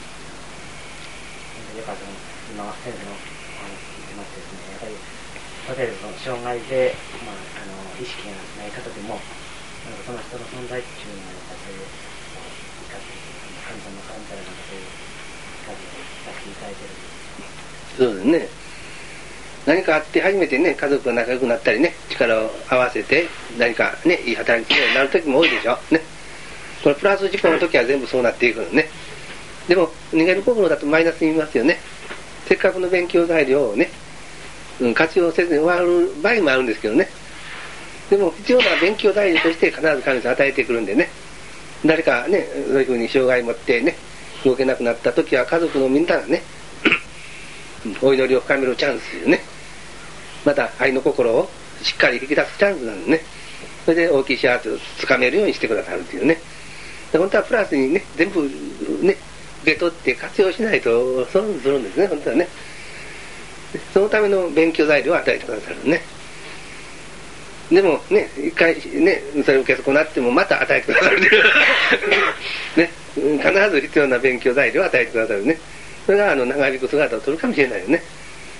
やっぱその今先生のお話聞いてますですね、やっぱり例えばその障害で、まあ、あの意識がない方でもなんかその人の存在っていうのはやっぱそういう神様の神様なんかそういう感じを出していただいてるんです。 そうですね。何かあって初めてね、家族が仲良くなったりね、力を合わせて何かね、いい働きするようになる時も多いでしょね。これプラス事故の時は全部そうなっていくのね。でも人間の心だとマイナスに見ますよね。せっかくの勉強材料をね、うん、活用せずに終わる場合もあるんですけどね。でも必要な勉強材料として必ず神様与えてくるんでね、誰かね、そういうふうに障害を持ってね、動けなくなった時は家族のみんながねお祈りを深めるチャンスよね。また愛の心をしっかり引き出すチャンスなんでね、それで大きい幸せをつかめるようにしてくださるというね。本当はプラスにね、全部ね受け取って活用しないと損するんですね、本当はね。そのための勉強材料を与えてくださるね。でもね、一回ね、それを受け損なってもまた与えてくださるね、必ず必要な勉強材料を与えてくださるね。それがあの長引く姿を取るかもしれないよね。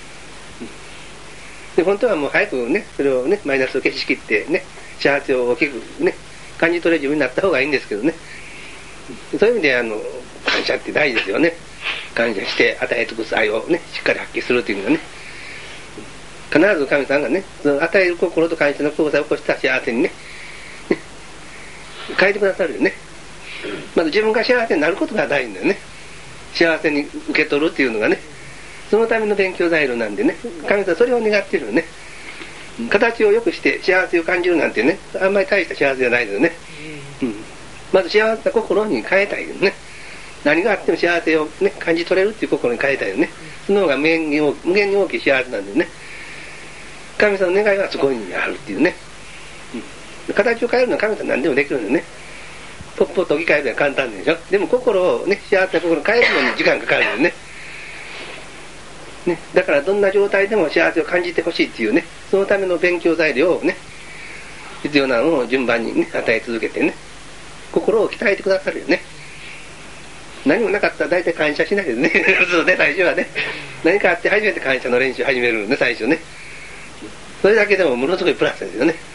で本当はもう早くね、それをね、マイナスを消し切ってね、幸せを大きくね、感じ取れるようになった方がいいんですけどね。そういう意味であの感謝って大事ですよね。感謝して与え尽くす愛をね、しっかり発揮するというのはね、必ず神様がね、その与える心と感謝の交差を起こした幸せにね、ね変えてくださるよね。まず自分が幸せになることが大事だよね。幸せに受け取るっていうのがね、そのための勉強材料なんでね、神様はそれを願ってるよね。形を良くして幸せを感じるなんてね、あんまり大した幸せじゃないですよね。うん、まず幸せな心に変えたいよね。何があっても幸せを、ね、感じ取れるっていう心に変えたいよね。その方が無限に大き、無限に大きい幸せなんでね。神様の願いはそこにあるっていうね。うん、形を変えるのは神様何でもできるんだよね。ポッポッと置き換えるのは簡単でしょ。でも心をね、幸せな心を変えるのに時間かかるよね。ね、だからどんな状態でも幸せを感じてほしいっていうね、そのための勉強材料をね、必要なのを順番にね、与え続けてね、心を鍛えてくださるよね。何もなかったら大体感謝しないですね。普通ね、最初はね。何かあって初めて感謝の練習始めるのね、最初ね。それだけでもものすごいプラスですよね。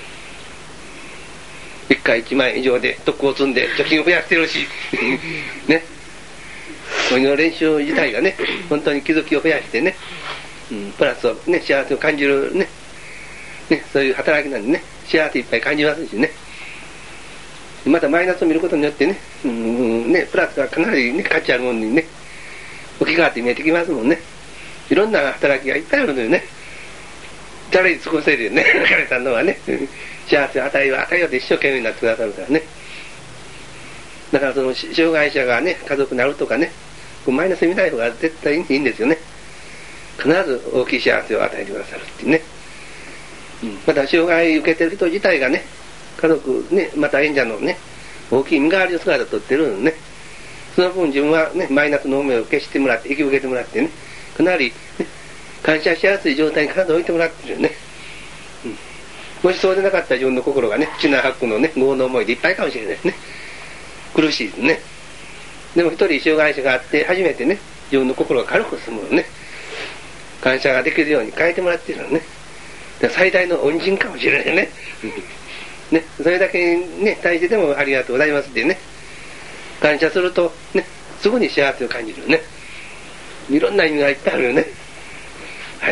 一回一万円以上で特攻を積んで貯金を増やしてるし、ね。こういう練習自体がね、本当に気づきを増やしてね、うん、プラスをね、幸せを感じるね、ね、そういう働きなんでね、幸せいっぱい感じますしね。またマイナスを見ることによってね、うんうんね、プラスがかなり、ね、価値あるものにね、置き換わって見えてきますもんね。いろんな働きがいっぱいあるのよね。誰に尽くせるよね、彼さんのはね、幸せを与えよう、与えようって一生懸命になってくださるからね。だからその障害者がね、家族になるとかね、マイナス見ない方が絶対にいいんですよね。必ず大きい幸せを与えてくださるっていうね。うん、また障害を受けてる人自体がね、家族ね、また演者のね、大きい身代わりの姿をとってるのね。その分自分はね、マイナスの思いを消してもらって、引き受けてもらってね、かなり、ね、感謝しやすい状態に体を置いてもらってるよね。うん、もしそうでなかったら自分の心がね、血の吐くのね、業の思いでいっぱいかもしれないですね。苦しいですね。でも一人障害者があって初めてね、自分の心が軽く済むのね、感謝ができるように変えてもらってるのね。最大の恩人かもしれないね。ね、それだけにね、対してでもありがとうございますってね、感謝するとね、すぐに幸せを感じるよね。いろんな意味がいっぱいあるよね。はい。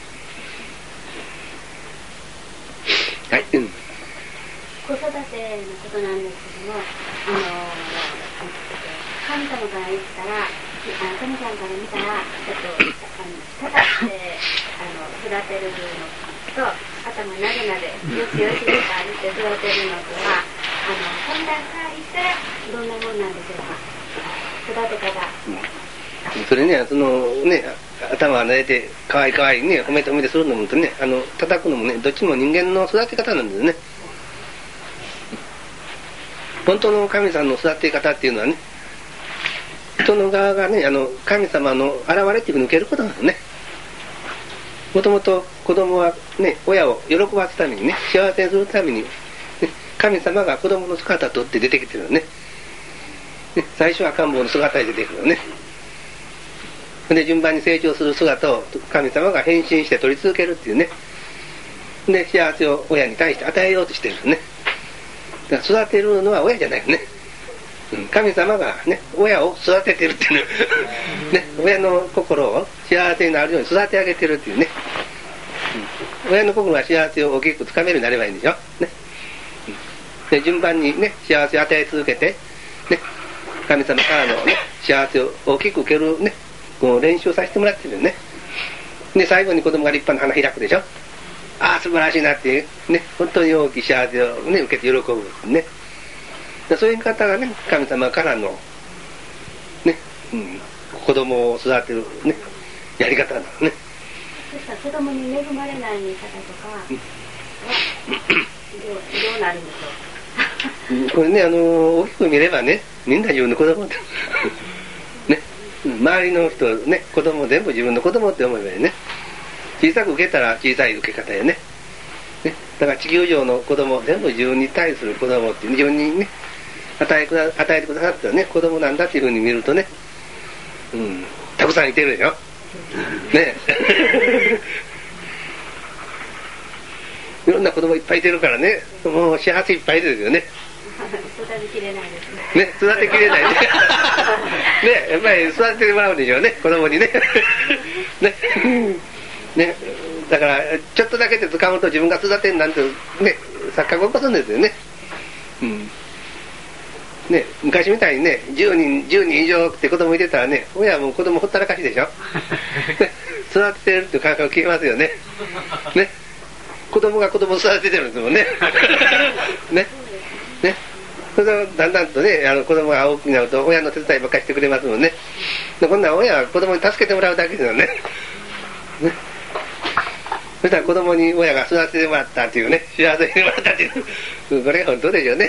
はい。 子育てのことなんですけども、あの神様から言ったら、 トミさんから見たら、えっと、あの叩いてあの育てるのと、頭なでなでよしよしとか歩いて育てるのとは、あの本来から言ったらどんなもんなんでしょうか、育て方。 うん、それね、そのね、頭を撫でてかわいいかわいいね、褒めて褒めてするのもとね、あの叩くのもね、どっちも人間の育て方なんですね。本当の神様の育て方っていうのはね、人の側がね、あの神様の現れっていうのを受けることなのね。もともと子供はね、親を喜ばすためにね、幸せにするために、ね、神様が子供の姿をとって出てきてるのね。ね、最初は赤ん坊の姿で出てくるのね。で順番に成長する姿を神様が変身して取り続けるっていうね。で幸せを親に対して与えようとしてるのね。だから育てるのは親じゃないよね。神様がね、親を育ててるっていうね、親の心を幸せになるように育て上げてるっていうね、うん、親の心が幸せを大きくつかめるようになればいいんでしょ、ね、うん、で順番にね、幸せを与え続けて、ね、神様からの、ね、幸せを大きく受けるね、こう練習させてもらってるよね。で最後に子供が立派な花開くでしょ。ああ素晴らしいなっていうね、本当に大きい幸せを、ね、受けて喜ぶね。そういう方がね、神様からの、ね、うん、子供を育てる、ね、やり方なのね。 そしたら子供に恵まれない方とかは、うん、ど, うどうなるんでしょうこれね、あの大きく見ればね、みんな自分の子供ってね、周りの人ね、子供全部自分の子供って思えばいいね。小さく受けたら小さい受け方やね。ね、だから地球上の子供全部自分に対する子供って自分にね、与えくだ与えてくださったね、子供なんだっていうふうに見るとね、うん、たくさんいてるでしょ。ねいろんな子供いっぱいいてるからね、もう幸せいっぱいですよね。 育てきれないですね。 ね、育てきれないね。ね、やっぱり育ててもらうんでしょうね、子供にね。ね、ね、だからちょっとだけで掴むと自分が育てんなんてね、錯覚を起こすんですよね。うん。ね、昔みたいにね、じゅうにんじゅうにん以上って子供いてたらね、親はもう子供ほったらかしでしょ。ね、育ててるっていう感覚消えますよね。ね、子供が子供を育ててるんですもんね。ね、ね、それでだんだんとね、あの子供が大きくなると親の手伝いばっかりしてくれますもんね。でこんな親は子供に助けてもらうだけですよね。ね、そしたら子供に親が育ててもらったっていうね、幸せにしてもらったっていう、これが本当でしょうね。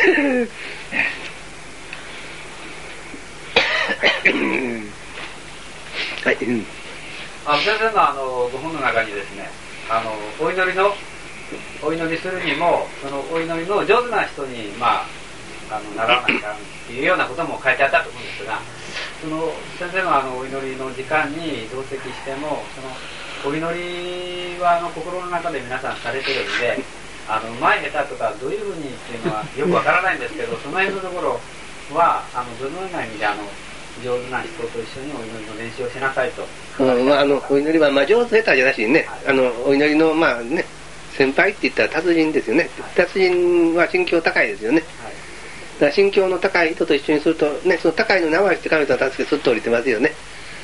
はい、うん、 あの先生のあのご本の中にですね、あのお祈りのお祈りするにもそのお祈りの上手な人に、まあ、あのならないかっていうようなことも書いてあったと思うんですが、その先生のあのお祈りの時間に同席してもそのお祈りはあの心の中で皆さんされてるんで、あの前下手とかどういうふうにっていうのはよくわからないんですけど、その辺のところはあのどのような意味であの上手な人と一緒にお祈りの練習をしなさいと。 うん、まあ、あのお祈りは、まあ、上手下手じゃなしにね、はい、あのお祈りのまあね、先輩って言ったら達人ですよね。達人は心境高いですよね。はい、だから心境の高い人と一緒にするとね、その高いの名前して神様の助けすっと降りてますよね。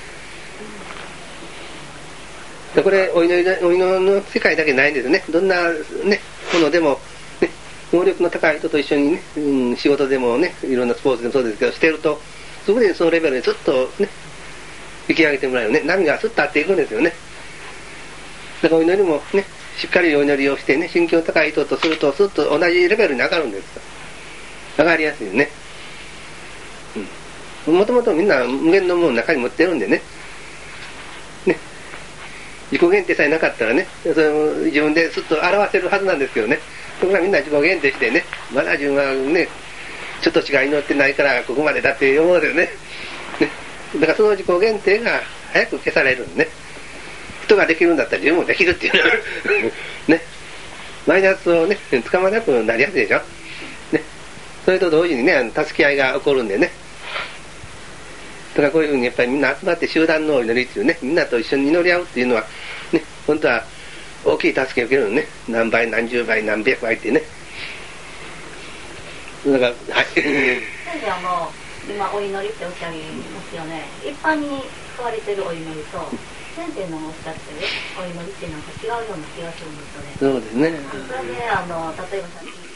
でこれお祈りお祈りの世界だけないんですね。どんなねものでもね、能力の高い人と一緒にね、うん、仕事でもね、いろんなスポーツでもそうですけどしてると、すぐにそのレベルにずっとね引き上げてもらうよね。波がすっと合っていくんですよね。だからお祈りもね、しっかりお祈りをしてね、心境高い人とするとすっと同じレベルに上がるんです。上がりやすいよね。もともとみんな無限のもの中に持ってるんでね。ね、自己限定さえなかったらね、それも自分ですっと表せるはずなんですけどね。そこがみんな自己限定してね、まだ自分はね、ちょっとしか祈ってないからここまでだって思うんですよね。ね、だからその自己限定が早く消されるんでね。人ができるんだったら自分もできるっていうね、マイナスをねつかまなくなりやすいでしょ。ね、それと同時にね、あの助け合いが起こるんでね。だからこういうふうにやっぱりみんな集まって集団のお祈りっていうね、みんなと一緒に祈り合うっていうのはね、本当は大きい助けを受けるのね。何倍何十倍何百倍ってね。だからはい。 先生、あの今お祈りっておっしゃいますよね。一般に使われてるお祈りと先生のおっしゃってるお祈りってなんか違うような気がするんですよね。 そうですね。 それであの例えばさっき